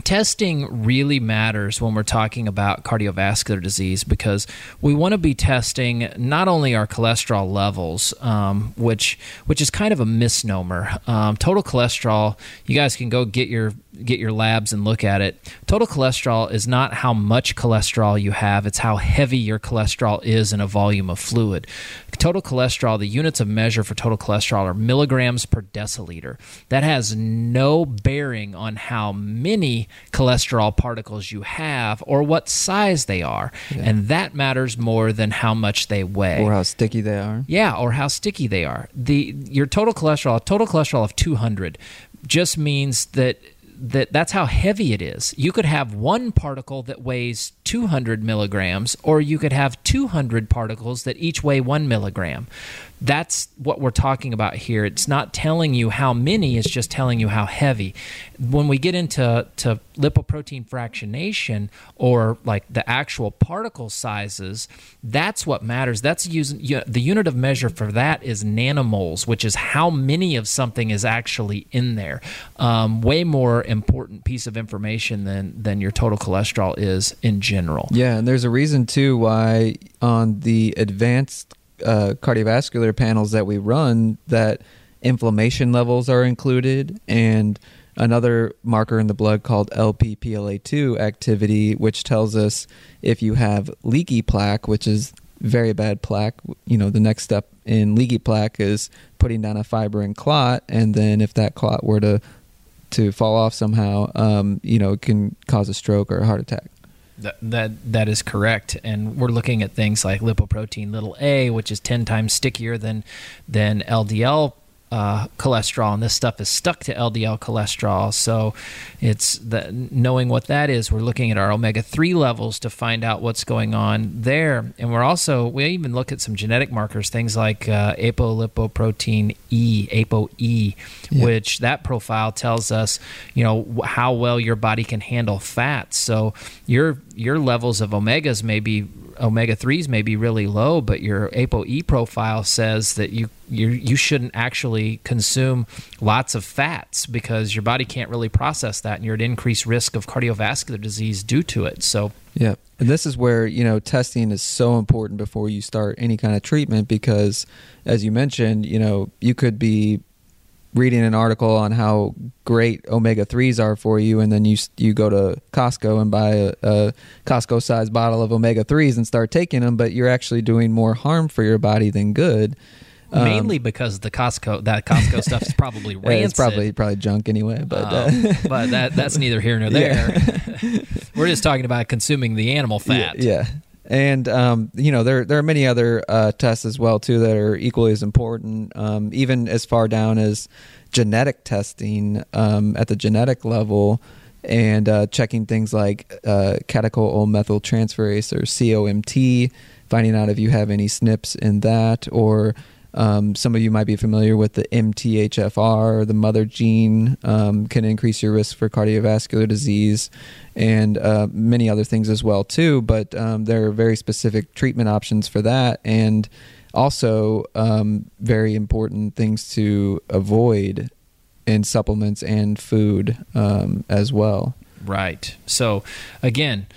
testing really matters when we're talking about cardiovascular disease, because we want to be testing not only our cholesterol levels, um, which which is kind of a misnomer. Um, total cholesterol, you guys can go get your get your labs and look at it. Total cholesterol is not how much cholesterol you have, it's how heavy your cholesterol is in a volume of fluid. Total cholesterol, the units of measure for total cholesterol are milligrams per deciliter. That has no bearing on how many cholesterol particles you have or what size they are. Yeah. And that matters more than how much they weigh. Or how sticky they are. Yeah, or how sticky they are. The your total cholesterol, total cholesterol of two hundred just means that that that's how heavy it is. You could have one particle that weighs two hundred milligrams, or you could have two hundred particles that each weigh one milligram. That's what we're talking about here. It's not telling you how many, it's just telling you how heavy. When we get into to lipoprotein fractionation, or like the actual particle sizes, that's what matters. That's using, you know, the unit of measure for that is nanomoles, which is how many of something is actually in there. Um, way more important piece of information than than your total cholesterol is in general. Yeah, and there's a reason too why on the advanced uh, cardiovascular panels that we run, that inflammation levels are included, and another marker in the blood called L P P L A two activity, which tells us if you have leaky plaque, which is very bad plaque. You know, the next step in leaky plaque is putting down a fibrin clot, and then if that clot were to to fall off somehow, um, you know, it can cause a stroke or a heart attack. That, that that is correct, and we're looking at things like lipoprotein little a, which is ten times stickier than than L D L uh, cholesterol, and this stuff is stuck to L D L cholesterol. So it's the, knowing what that is, we're looking at our omega three levels to find out what's going on there, and we're also we even look at some genetic markers, things like uh, apolipoprotein E, ApoE, yeah. which that profile tells us, you know, how well your body can handle fats. So your your levels of omegas may be omega threes may be really low, but your ApoE profile says that you you you shouldn't actually consume lots of fats because your body can't really process that, and you're at increased risk of cardiovascular disease due to it. So yeah, and this is where, you know, testing is so important before you start any kind of treatment, because as you mentioned, you know, you could be reading an article on how great omega threes are for you, and then you you go to Costco and buy a, a Costco-sized bottle of omega threes and start taking them, but you're actually doing more harm for your body than good. Mainly um, because the Costco that Costco stuff is probably rancid. It's probably probably junk anyway, but uh, um, but that that's neither here nor there. Yeah. We're just talking about consuming the animal fat. Yeah. yeah. And, um, you know, there there are many other uh, tests as well, too, that are equally as important, um, even as far down as genetic testing um, at the genetic level, and uh, checking things like uh, catechol-methyltransferase, or C O M T, finding out if you have any S N Ps in that, or um, some of you might be familiar with the M T H F R, the mother gene, um, can increase your risk for cardiovascular disease, and uh, many other things as well too. But um, there are very specific treatment options for that, and also um, very important things to avoid in supplements and food um, as well. Right. So again,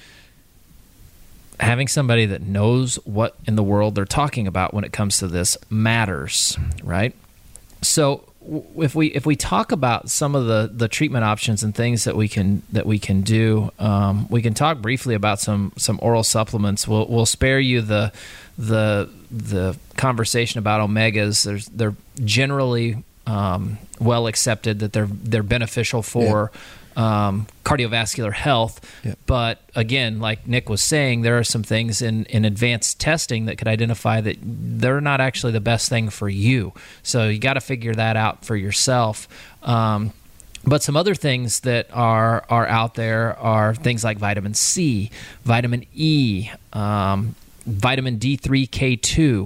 having somebody that knows what in the world they're talking about when it comes to this matters, right? So if we if we talk about some of the, the treatment options and things that we can that we can do, um, we can talk briefly about some some oral supplements. We'll we'll spare you the the the conversation about omegas. There's they're generally um, well accepted that they're they're beneficial for. Yeah. Um, cardiovascular health, yeah. But again, like Nick was saying, there are some things in, in advanced testing that could identify that they're not actually the best thing for you. So you got to figure that out for yourself. Um, but some other things that are are out there are things like vitamin C, vitamin E, um, vitamin D three K two.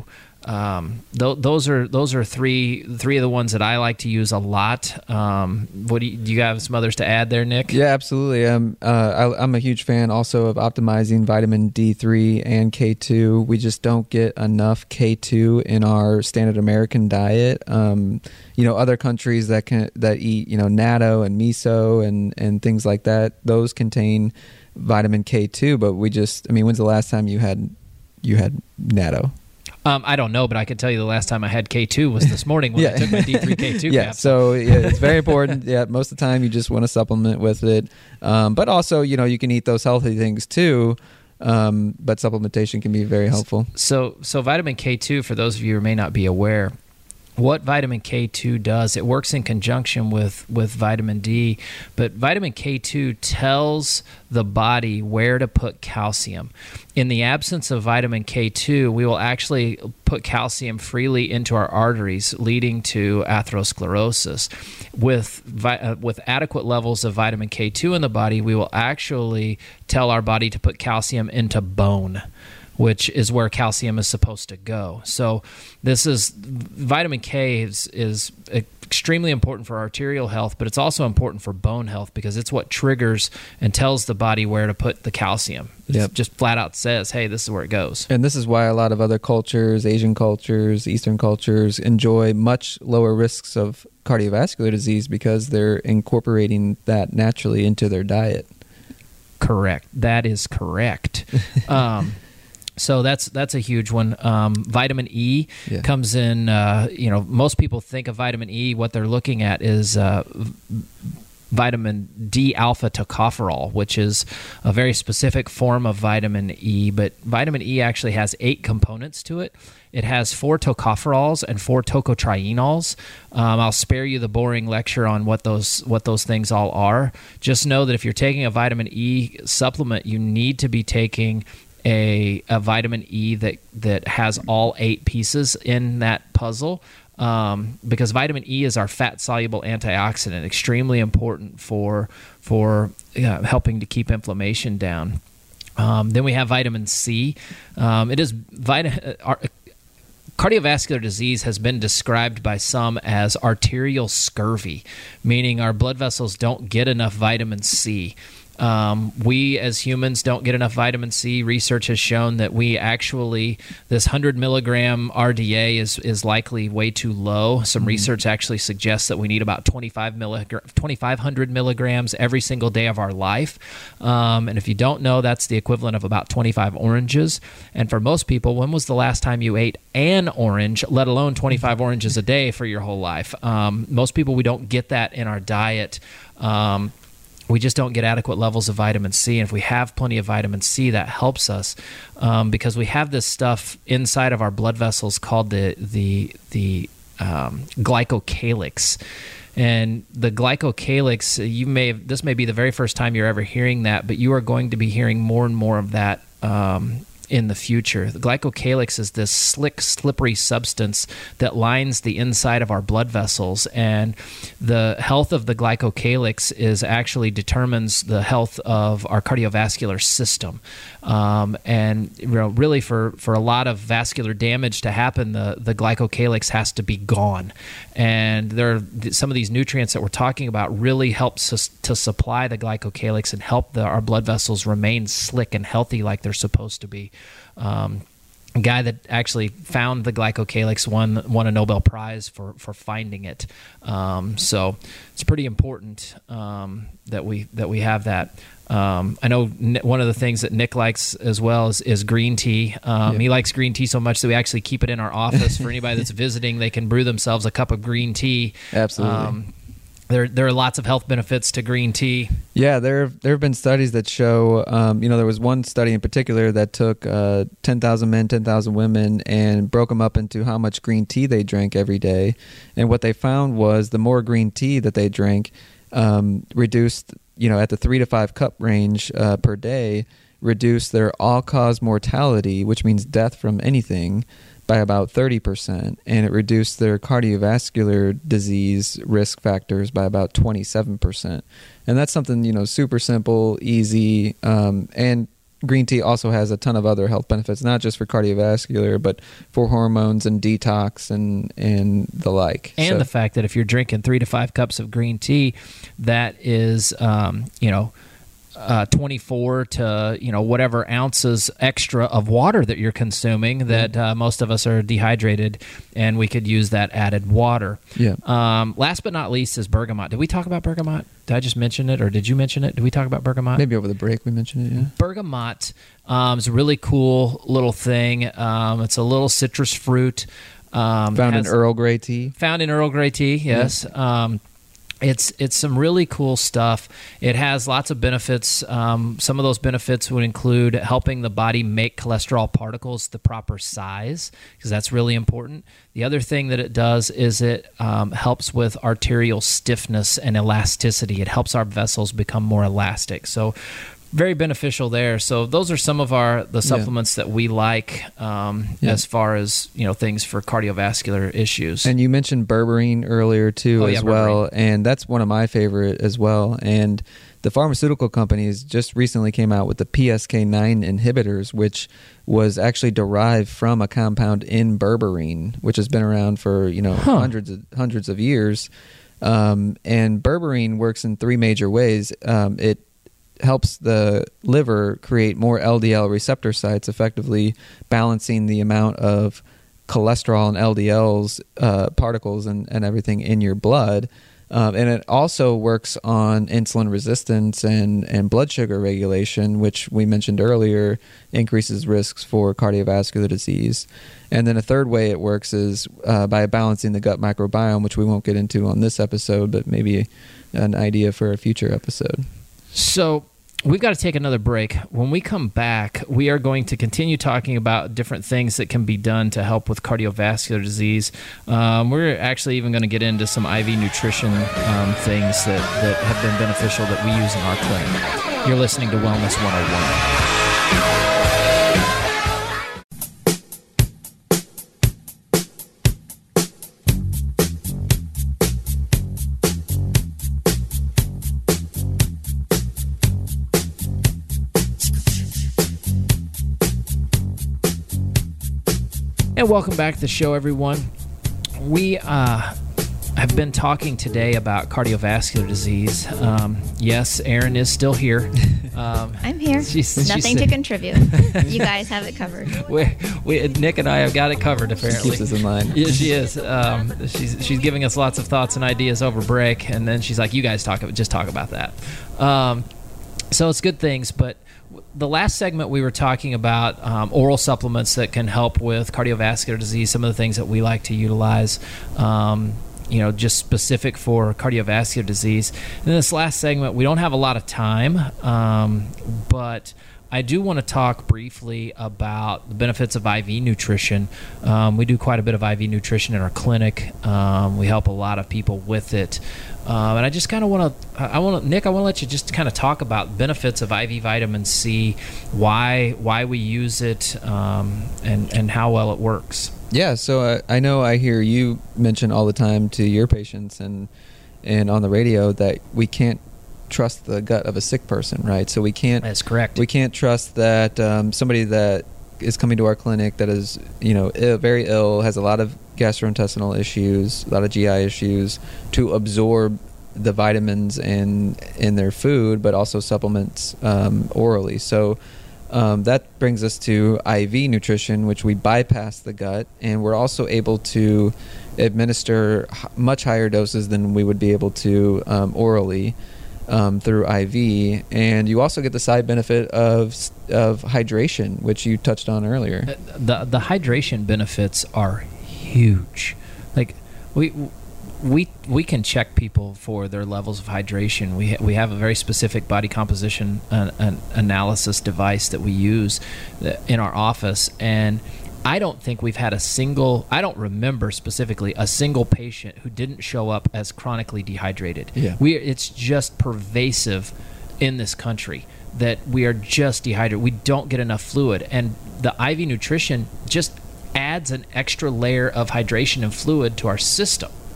um, th- those are those are three three of the ones that I like to use a lot. Um, what do you, do you have some others to add there, Nick? Yeah, absolutely. Um, uh, I, I'm a huge fan also of optimizing vitamin D three and K two. We just don't get enough K two in our standard American diet. Um, you know, other countries that can that eat, you know, natto and miso and, and things like that, those contain vitamin K two. But we just, I mean, when's the last time you had you had natto? Um, I don't know, but I can tell you the last time I had K two was this morning when Yeah. I took my D three K two Yeah, capsule. so yeah, it's very important. Yeah, most of the time you just want to supplement with it. Um, but also, you know, you can eat those healthy things too. Um, but supplementation can be very helpful. So, so vitamin K two, for those of you who may not be aware, what vitamin K two does, it works in conjunction with, with vitamin D, but vitamin K two tells the body where to put calcium. In the absence of vitamin K two, we will actually put calcium freely into our arteries, leading to atherosclerosis. With vi- uh, with adequate levels of vitamin K two in the body, we will actually tell our body to put calcium into bone, which is where calcium is supposed to go. So this is vitamin K is, is extremely important for arterial health, but it's also important for bone health because it's what triggers and tells the body where to put the calcium. It Yep. just flat out says, hey, this is where it goes. And this is why a lot of other cultures, Asian cultures, Eastern cultures, enjoy much lower risks of cardiovascular disease because they're incorporating that naturally into their diet. Correct. That is correct. um, So that's that's a huge one. Um, vitamin E Yeah. comes in. Uh, you know, most people think of vitamin E. What they're looking at is uh, v- vitamin D alpha tocopherol, which is a very specific form of vitamin E. But vitamin E actually has eight components to it. It has four tocopherols and four tocotrienols. Um, I'll spare you the boring lecture on what those what those things all are. Just know that if you're taking a vitamin E supplement, you need to be taking A, a vitamin E that, that has all eight pieces in that puzzle, um, because vitamin E is our fat-soluble antioxidant, extremely important for for uh, helping to keep inflammation down. Um, then we have vitamin C. Um, it is vitamin. Uh, Cardiovascular disease has been described by some as arterial scurvy, meaning our blood vessels don't get enough vitamin C. Um, we as humans don't get enough vitamin C. Research has shown that we actually, this one hundred milligram R D A is, is likely way too low. Some mm-hmm. research actually suggests that we need about twenty-five milligram, twenty-five hundred milligrams every single day of our life. Um, and if you don't know, that's the equivalent of about twenty-five oranges. And for most people, when was the last time you ate an orange, let alone twenty-five oranges a day for your whole life? Um, most people, we don't get that in our diet. Um, We just don't get adequate levels of vitamin C. And if we have plenty of vitamin C, that helps us um, because we have this stuff inside of our blood vessels called the the the um, glycocalyx. And the glycocalyx, you may have, this may be the very first time you're ever hearing that, but you are going to be hearing more and more of that um, in the future. The glycocalyx is this slick, slippery substance that lines the inside of our blood vessels, and the health of the glycocalyx is actually determines the health of our cardiovascular system. Um, and you know, really, for, for a lot of vascular damage to happen, the, the glycocalyx has to be gone. And there are some of these nutrients that we're talking about really helps us to supply the glycocalyx and help the, our blood vessels remain slick and healthy like they're supposed to be. Um, a guy that actually found the glycocalyx won won a Nobel Prize for, for finding it. Um, so it's pretty important um, that we that we have that. Um, I know one of the things that Nick likes as well is, is green tea. Um, Yeah. He likes green tea so much that we actually keep it in our office. For anybody that's visiting, they can brew themselves a cup of green tea. Absolutely. Um, there, there are lots of health benefits to green tea. Yeah, there there have been studies that show, um, you know, there was one study in particular that took uh, ten thousand men, ten thousand women, and broke them up into how much green tea they drank every day. And what they found was the more green tea that they drank um, reduced, you know, at the three to five cup range uh, per day, reduced their all-cause mortality, which means death from anything, by about thirty percent, and it reduced their cardiovascular disease risk factors by about twenty-seven percent. And that's something, you know, super simple, easy, um, and green tea also has a ton of other health benefits, not just for cardiovascular, but for hormones and detox and and the like. And So- the fact that if you're drinking three to five cups of green tea, that is, um, you know, uh, twenty-four to, you know, whatever ounces extra of water that you're consuming, that uh, most of us are dehydrated, and we could use that added water. Yeah. Um, last but not least is bergamot. Did we talk about bergamot? Did I just mention it, or did you mention it? Did we talk about bergamot? Maybe over the break we mentioned it, yeah. Bergamot um, is a really cool little thing. Um, it's a little citrus fruit. Um, Found in has- Earl Grey tea. Found in Earl Grey tea, yes. Um, it's it's some really cool stuff. It has lots of benefits. Um, some of those benefits would include helping the body make cholesterol particles the proper size, because that's really important. The other thing that it does is it um, helps with arterial stiffness and elasticity. It helps our vessels become more elastic. So very beneficial there. So those are some of our the supplements that we like um, Yeah. as far as, you know, things for cardiovascular issues. And you mentioned berberine earlier too, Oh, yeah, as well, berberine. and that's one of my favorite as well. And the pharmaceutical companies just recently came out with the P S K nine inhibitors, which was actually derived from a compound in berberine, which has been around for you know Huh. hundreds of hundreds of years. Um, and berberine works in three major ways. Um, it helps the liver create more L D L receptor sites, effectively balancing the amount of cholesterol and L D L's uh, particles and, and everything in your blood. Um, and it also works on insulin resistance and, and blood sugar regulation, which we mentioned earlier increases risks for cardiovascular disease. And then a third way it works is uh, by balancing the gut microbiome, which we won't get into on this episode, but maybe an idea for a future episode. So we've got to take another break. When we come back, we are going to continue talking about different things that can be done to help with cardiovascular disease. Um, we're actually even going to get into some I V nutrition um, things that, that have been beneficial that we use in our clinic. You're listening to Wellness one oh one. And welcome back to the show, everyone. We uh, have been talking today about cardiovascular disease. Um, yes, Erin is still here. Um, I'm here. she's- she's Nothing to saying- contribute. You guys have it covered. we, we, Nick and I have got it covered, apparently. Keeps us in line. Yeah, she is. Um, she's she's giving us lots of thoughts and ideas over break, and then she's like, "You guys talk about just talk about that." Um, so it's good things, but the last segment we were talking about um, oral supplements that can help with cardiovascular disease. Some of the things that we like to utilize. Um, you know, just specific for cardiovascular disease. In this last segment, we don't have a lot of time, um, but I do want to talk briefly about the benefits of I V nutrition. Um, we do quite a bit of I V nutrition in our clinic. Um, we help a lot of people with it. Um, and I just kind of want to, I want to, Nick, I want to let you just kind of talk about benefits of I V vitamin C, why why we use it, um, and and how well it works. Yeah, so I, I know I hear you mention all the time to your patients and and on the radio that we can't trust the gut of a sick person, right? So we can't. That's correct. We can't trust that um, somebody that is coming to our clinic that is, you know, Ill, very ill, has a lot of gastrointestinal issues, a lot of G I issues, to absorb the vitamins in in their food, but also supplements um, orally. So um, that brings us to I V nutrition, which we bypass the gut, and we're also able to administer h- much higher doses than we would be able to um, orally. Um, through I V, and you also get the side benefit of of hydration, which you touched on earlier. the the hydration benefits are huge. Like we we we can check people for their levels of hydration. We ha- we have a very specific body composition uh, an analysis device that we use in our office, and I don't think we've had a single, I don't remember specifically a single patient who didn't show up as chronically dehydrated. Yeah. We, it's just pervasive in this country that we are just dehydrated. We don't get enough fluid. And the I V nutrition just adds an extra layer of hydration and fluid to our system. Yeah,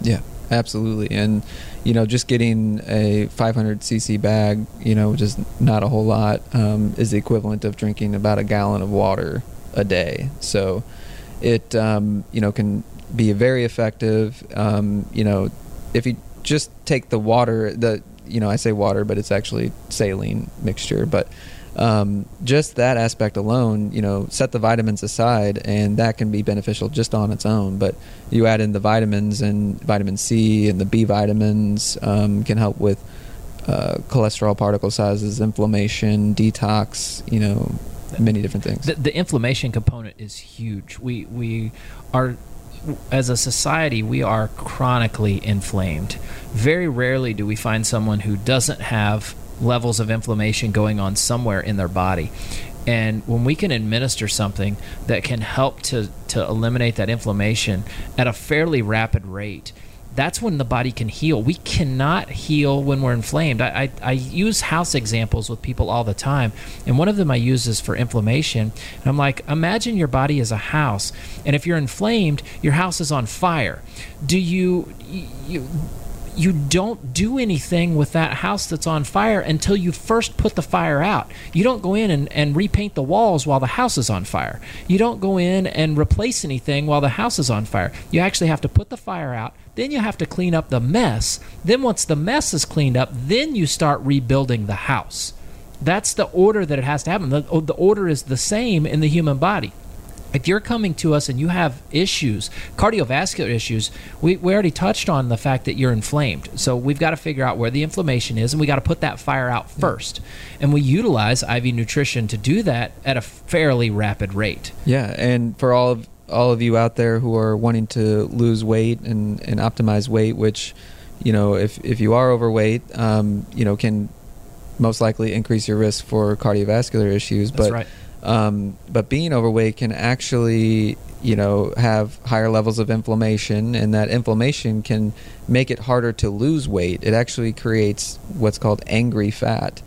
Absolutely. And, you know, just getting a five hundred c c bag, you know, just not a whole lot, um, is the equivalent of drinking about a gallon of water a day. So it, um, you know, can be very effective. Um, you know, if you just take the water, the, you know, I say water, but it's actually saline mixture, but Um, just that aspect alone, you know, set the vitamins aside, and that can be beneficial just on its own. But you add in the vitamins, and vitamin C and the B vitamins um, can help with uh, cholesterol particle sizes, inflammation, detox, you know, many different things. The, the inflammation component is huge. We we are, as a society, we are chronically inflamed. Very rarely do we find someone who doesn't have levels of inflammation going on somewhere in their body. And when we can administer something that can help to, to eliminate that inflammation at a fairly rapid rate, that's when the body can heal. We cannot heal when we're inflamed. I, I, I use house examples with people all the time, and one of them I use is for inflammation. And I'm like, imagine your body is a house, and if you're inflamed, your house is on fire. Do you... you You don't do anything with that house that's on fire until you first put the fire out. You don't go in and, and repaint the walls while the house is on fire. You don't go in and replace anything while the house is on fire. You actually have to put the fire out. Then you have to clean up the mess. Then once the mess is cleaned up, then you start rebuilding the house. That's the order that it has to happen. The, the order is the same in the human body. If you're coming to us and you have issues, cardiovascular issues, we, we already touched on the fact that you're inflamed. So we've got to figure out where the inflammation is, and we got to put that fire out first. And we utilize I V nutrition to do that at a fairly rapid rate. Yeah, and for all of all of you out there who are wanting to lose weight and, and optimize weight, which, you know, if, if you are overweight, um, you know, can most likely increase your risk for cardiovascular issues. That's but right. Um, but being overweight can actually, you know, have higher levels of inflammation, and that inflammation can make it harder to lose weight. It actually creates what's called angry fat.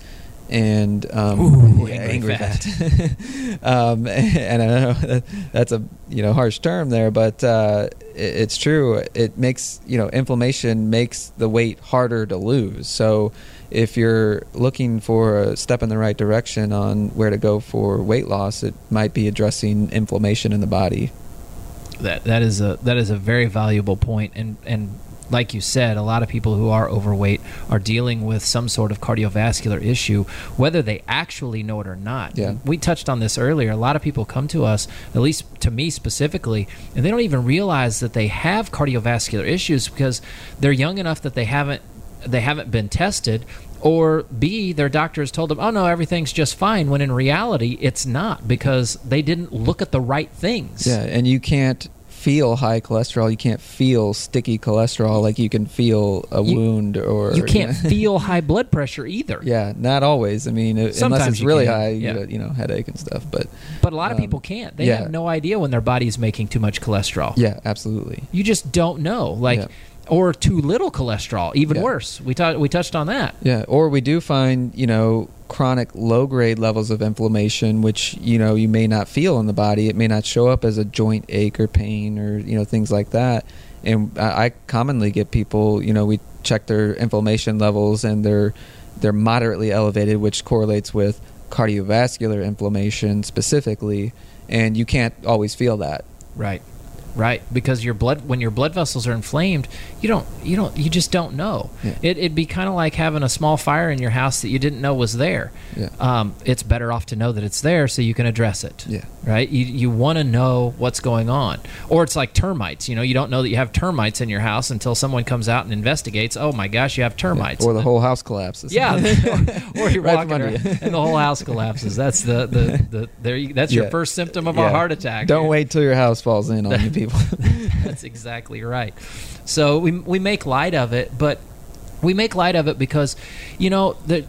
And um, Ooh, yeah, angry angry fat. fat. um, and I know that, that's a you know harsh term there, but uh, it, it's true. It makes you know inflammation makes the weight harder to lose. So if you're looking for a step in the right direction on where to go for weight loss, it might be addressing inflammation in the body. That that is a that is a very valuable point, and and like you said, a lot of people who are overweight are dealing with some sort of cardiovascular issue, whether they actually know it or not. Yeah. We touched on this earlier. A lot of people come to us, at least to me specifically, and they don't even realize that they have cardiovascular issues because they're young enough that they haven't they haven't been tested, or B, their doctor has told them, oh no, everything's just fine, when in reality it's not, because they didn't look at the right things. Yeah, and you can't feel high cholesterol. You can't feel sticky cholesterol like you can feel a You- wound, or You can't know. feel high blood pressure either. Yeah, not always. I mean, it- Sometimes unless it's you really can, high, you yeah. get, you know, headache and stuff. But But a lot of Um, people can't. They yeah. have no idea when their body's making too much cholesterol. yeah, absolutely. You just don't know. Like, Yeah. or too little cholesterol, even Yeah. worse. We ta- we touched on that. Yeah, or we do find, you know, chronic low-grade levels of inflammation, which, you know, you may not feel in the body. It may not show up as a joint ache or pain or, you know, things like that. And I, I commonly get people, you know, we check their inflammation levels and they're, they're moderately elevated, which correlates with cardiovascular inflammation specifically, and you can't always feel that. Right. Right, because your blood, when your blood vessels are inflamed, you don't, you don't, you just don't know. Yeah. It, it'd be kind of like having a small fire in your house that you didn't know was there. Yeah. Um, it's better off to know that it's there so you can address it. Yeah. Right. You you want to know what's going on, or it's like termites. You know, you don't know that you have termites in your house until someone comes out and investigates. Oh my gosh, you have termites. Or the whole house collapses. Yeah, or, or you're Right walking from under around you. and the whole house collapses. That's the the, the there. You, that's your Yeah. first symptom of Yeah. a heart attack. Don't wait till your house falls in on you, people. That's exactly right. So we we make light of it, but we make light of it because, you know, the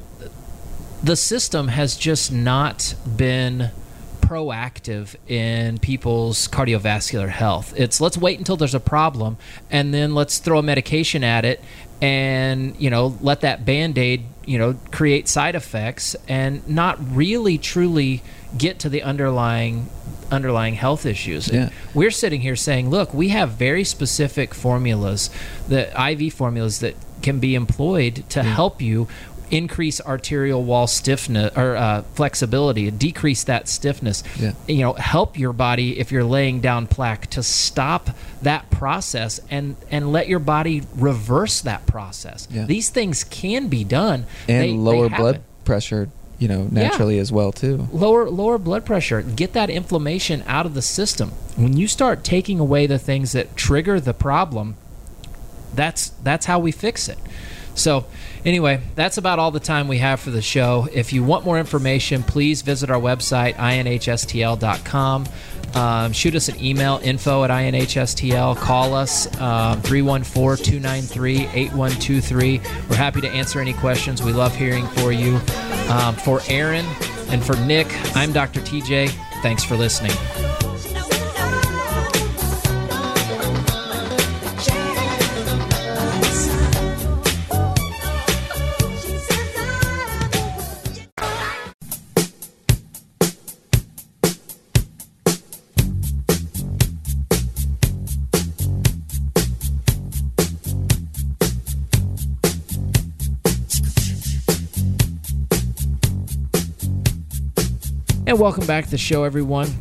the system has just not been proactive in people's cardiovascular health. It's let's wait until there's a problem and then let's throw a medication at it and, you know, let that Band-Aid, you know, create side effects and not really truly get to the underlying underlying health issues. Yeah. We're sitting here saying, look, we have very specific formulas, the I V formulas that can be employed to Yeah. help you increase arterial wall stiffness or uh, flexibility, decrease that stiffness. Yeah. You know, help your body if you're laying down plaque to stop that process and and let your body reverse that process. Yeah. These things can be done, And They- they lower blood happen. pressure, you know, naturally as well too. Lower lower blood pressure, get that inflammation out of the system. When you start taking away the things that trigger the problem, that's that's how we fix it. So anyway, that's about all the time we have for the show. If you want more information, please visit our website, I N H S T L dot com. Um, shoot us an email, info at I N H S T L. Call us, um, three one four, two nine three, eight one two three. We're happy to answer any questions. We love hearing for you. Um, for Aaron and for Nick, I'm Doctor T J. Thanks for listening. And welcome back to the show, everyone.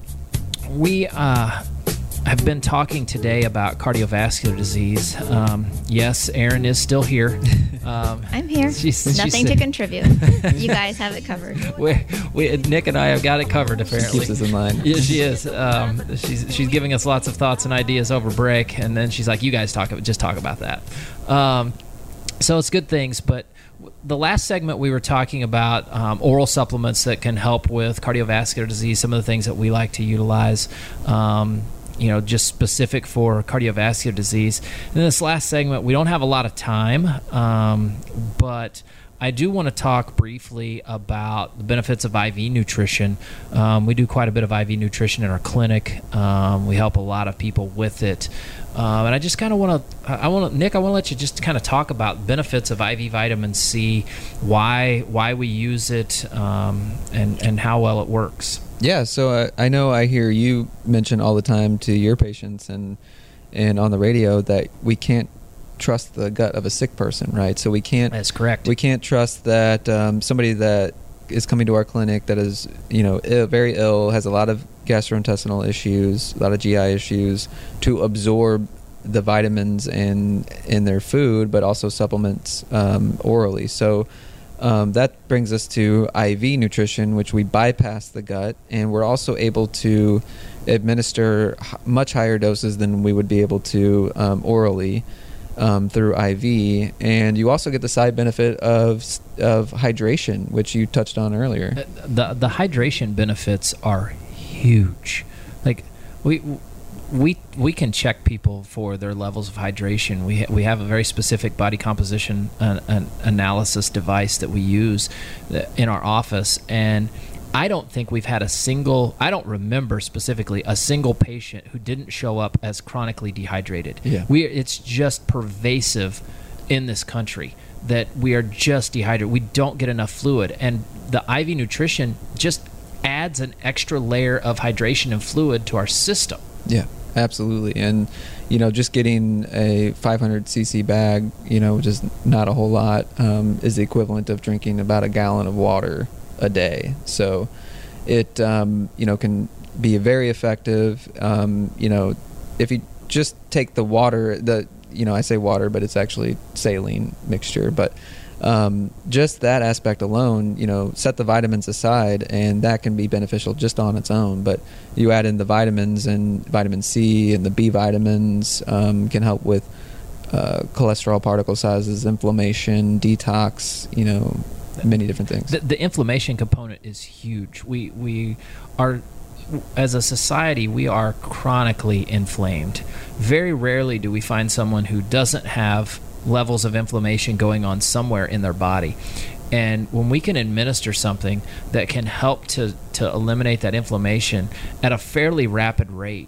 We uh, have been talking today about cardiovascular disease. Um, yes, Erin is still here. Um, I'm here. she's- she's Nothing to sick. contribute. You guys have it covered. we, we, Nick and I have got it covered, apparently. Keeps us in line. Yeah, she is. Um, she's she's giving us lots of thoughts and ideas over break, and then she's like, "You guys talk, just talk about that." Um, so it's good things, but the last segment we were talking about um, oral supplements that can help with cardiovascular disease. Some of the things that we like to utilize. Um, you know, just specific for cardiovascular disease. In this last segment, we don't have a lot of time, um, but I do want to talk briefly about the benefits of I V nutrition. Um, we do quite a bit of I V nutrition in our clinic. Um, we help a lot of people with it. Um, and I just kind of want to, I want to, Nick, I want to let you just kind of talk about benefits of I V vitamin C, why why we use it, um, and, and how well it works. Yeah, so uh, I know I hear you mention all the time to your patients and and on the radio that we can't trust the gut of a sick person, right? So we can't. That's correct. We can't trust that um, somebody that is coming to our clinic that is, you know, Ill, very ill, has a lot of gastrointestinal issues, a lot of G I issues, to absorb the vitamins in in their food, but also supplements um, orally. So. Um, that brings us to I V nutrition, which we bypass the gut, and we're also able to administer h- much higher doses than we would be able to um, orally um, through I V. And you also get the side benefit of s- of hydration, which you touched on earlier. the the hydration benefits are huge. Like we we we can check people for their levels of hydration. We ha- we have a very specific body composition an, an analysis device that we use in our office, and I don't think we've had a single, I don't remember specifically a single patient who didn't show up as chronically dehydrated. Yeah. We it's just pervasive in this country that we are just dehydrated. We don't get enough fluid, and the I V nutrition just adds an extra layer of hydration and fluid to our system. Yeah, absolutely. And, you know, just getting a five hundred c c bag, you know, just not a whole lot, um, is the equivalent of drinking about a gallon of water a day. So it, um, you know, can be very effective. Um, you know, if you just take the water, the, you know, I say water, but it's actually saline mixture, but Um, just that aspect alone, you know, set the vitamins aside, and that can be beneficial just on its own. But you add in the vitamins, and vitamin C and the B vitamins um, can help with uh, cholesterol particle sizes, inflammation, detox, you know, many different things. The, the inflammation component is huge. We we are, as a society, we are chronically inflamed. Very rarely do we find someone who doesn't have levels of inflammation going on somewhere in their body. And when we can administer something that can help to, to eliminate that inflammation at a fairly rapid rate,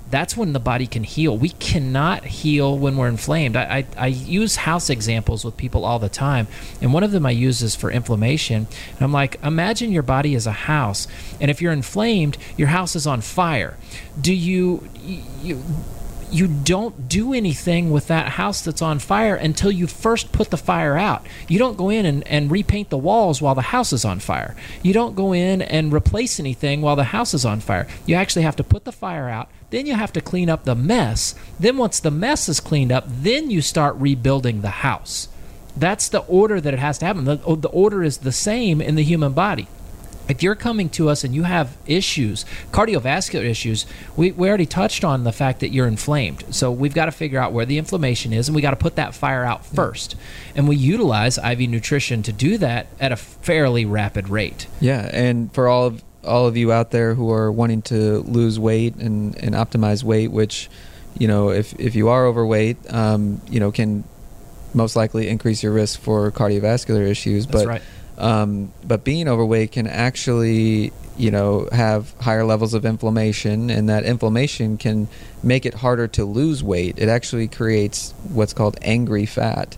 that's when the body can heal. We cannot heal when we're inflamed. I, I, I use house examples with people all the time, and one of them I use is for inflammation. And I'm like, imagine your body is a house, and if you're inflamed, your house is on fire. Do you... you you don't do anything with that house that's on fire until you first put the fire out. You don't go in and, and repaint the walls while the house is on fire. You don't go in and replace anything while the house is on fire. You actually have to put the fire out. Then you have to clean up the mess. Then once the mess is cleaned up, then you start rebuilding the house. That's the order that it has to happen. The, the order is the same in the human body. If you're coming to us and you have issues, cardiovascular issues, we, we already touched on the fact that you're inflamed. So we've got to figure out where the inflammation is, and we got to put that fire out first. And we utilize I V nutrition to do that at a fairly rapid rate. Yeah, and for all of all of you out there who are wanting to lose weight and, and optimize weight, which, you know, if, if you are overweight, um, you know, can most likely increase your risk for cardiovascular issues. That's but right. Um, but being overweight can actually, you know, have higher levels of inflammation, and that inflammation can make it harder to lose weight. It actually creates what's called angry fat.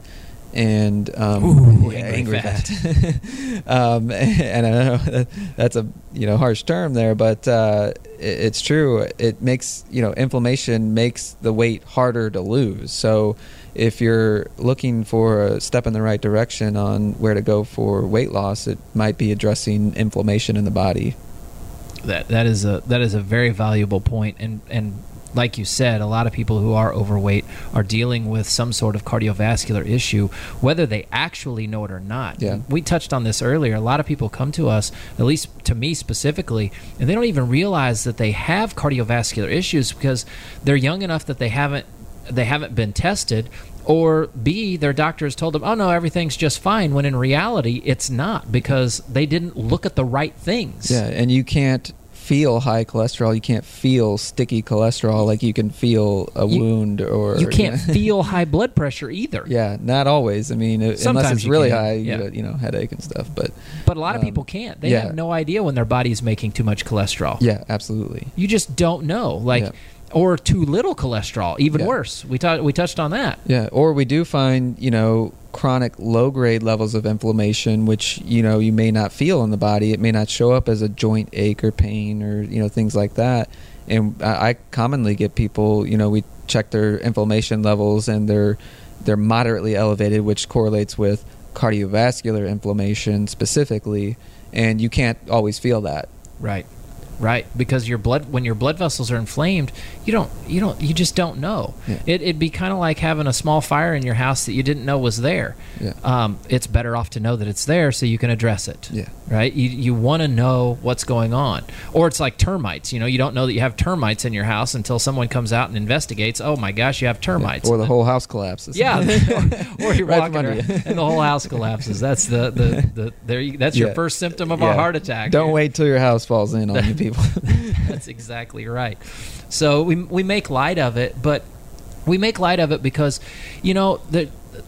And um, Ooh, yeah, angry, angry fat. fat. um, and I know that that's a you know harsh term there, but uh, it, it's true. It makes you know inflammation makes the weight harder to lose. So if you're looking for a step in the right direction on where to go for weight loss, it might be addressing inflammation in the body. That that is a that is a very valuable point, and and like you said, a lot of people who are overweight are dealing with some sort of cardiovascular issue, whether they actually know it or not. Yeah. We touched on this earlier. A lot of people come to us, at least to me specifically, and they don't even realize that they have cardiovascular issues because they're young enough that they haven't they haven't been tested, or B, their doctor has told them, oh no, everything's just fine, when in reality it's not, because they didn't look at the right things. Yeah, and you can't feel high cholesterol. You can't feel sticky cholesterol like you can feel a You- wound, or You can't feel high blood pressure either. Yeah, not always. I mean, it, unless Sometimes it's you really can, high, you yeah. get, you know, headache and stuff. But But a lot of Um, people can't. They yeah. have no idea when their body's making too much cholesterol. yeah, absolutely. You just don't know. Like, Yeah. or too little cholesterol, even Yeah. worse. We ta- we touched on that. Yeah, or we do find, you know, chronic low-grade levels of inflammation, which, you know, you may not feel in the body. It may not show up as a joint ache or pain or, you know, things like that. And I, I commonly get people, you know, we check their inflammation levels and they're, they're moderately elevated, which correlates with cardiovascular inflammation specifically, and you can't always feel that. Right. Right, because your blood, when your blood vessels are inflamed, you don't, you don't, you just don't know. Yeah. It, it'd be kind of like having a small fire in your house that you didn't know was there. Yeah. Um, it's better off to know that it's there so you can address it. Yeah. Right. You you want to know what's going on, or it's like termites. You know, you don't know that you have termites in your house until someone comes out and investigates. Oh my gosh, you have termites. Or the whole house collapses. Yeah, or, or you're Right walking from under around you. and the whole house collapses. That's the the, the there. You, that's your Yeah. first symptom of Yeah. a heart attack. Don't wait till your house falls in on you, people. That's exactly right. So we we make light of it, but we make light of it because, you know, the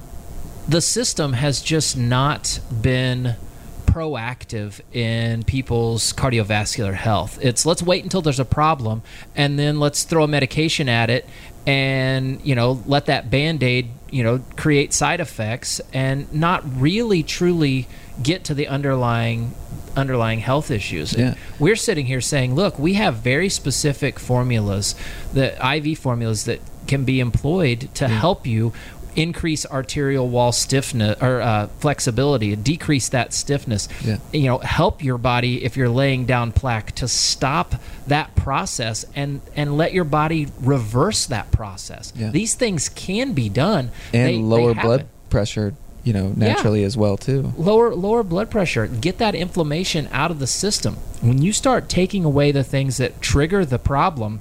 the system has just not been proactive in people's cardiovascular health. It's let's wait until there's a problem and then let's throw a medication at it and, you know, let that Band-Aid, you know, create side effects and not really truly get to the underlying underlying health issues. Yeah. We're sitting here saying, look, we have very specific formulas, the I V formulas that can be employed to help you increase arterial wall stiffness or uh, flexibility, decrease that stiffness. Yeah. You know, help your body if you're laying down plaque to stop that process and and let your body reverse that process. Yeah. These things can be done, And They- they lower blood happen. pressure, you know, naturally as well, too. Lower lower blood pressure, get that inflammation out of the system. When you start taking away the things that trigger the problem,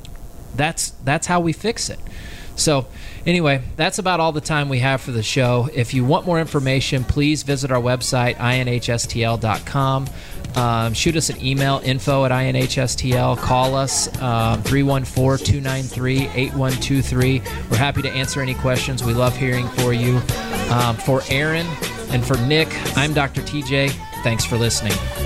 that's that's how we fix it. So anyway, that's about all the time we have for the show. If you want more information, please visit our website, I N H S T L dot com. Um, shoot us an email, info at I N H S T L. Call us, um, three one four, two nine three, eight one two three. We're happy to answer any questions. We love hearing for you. Um, for Aaron and for Nick, I'm Doctor T J. Thanks for listening.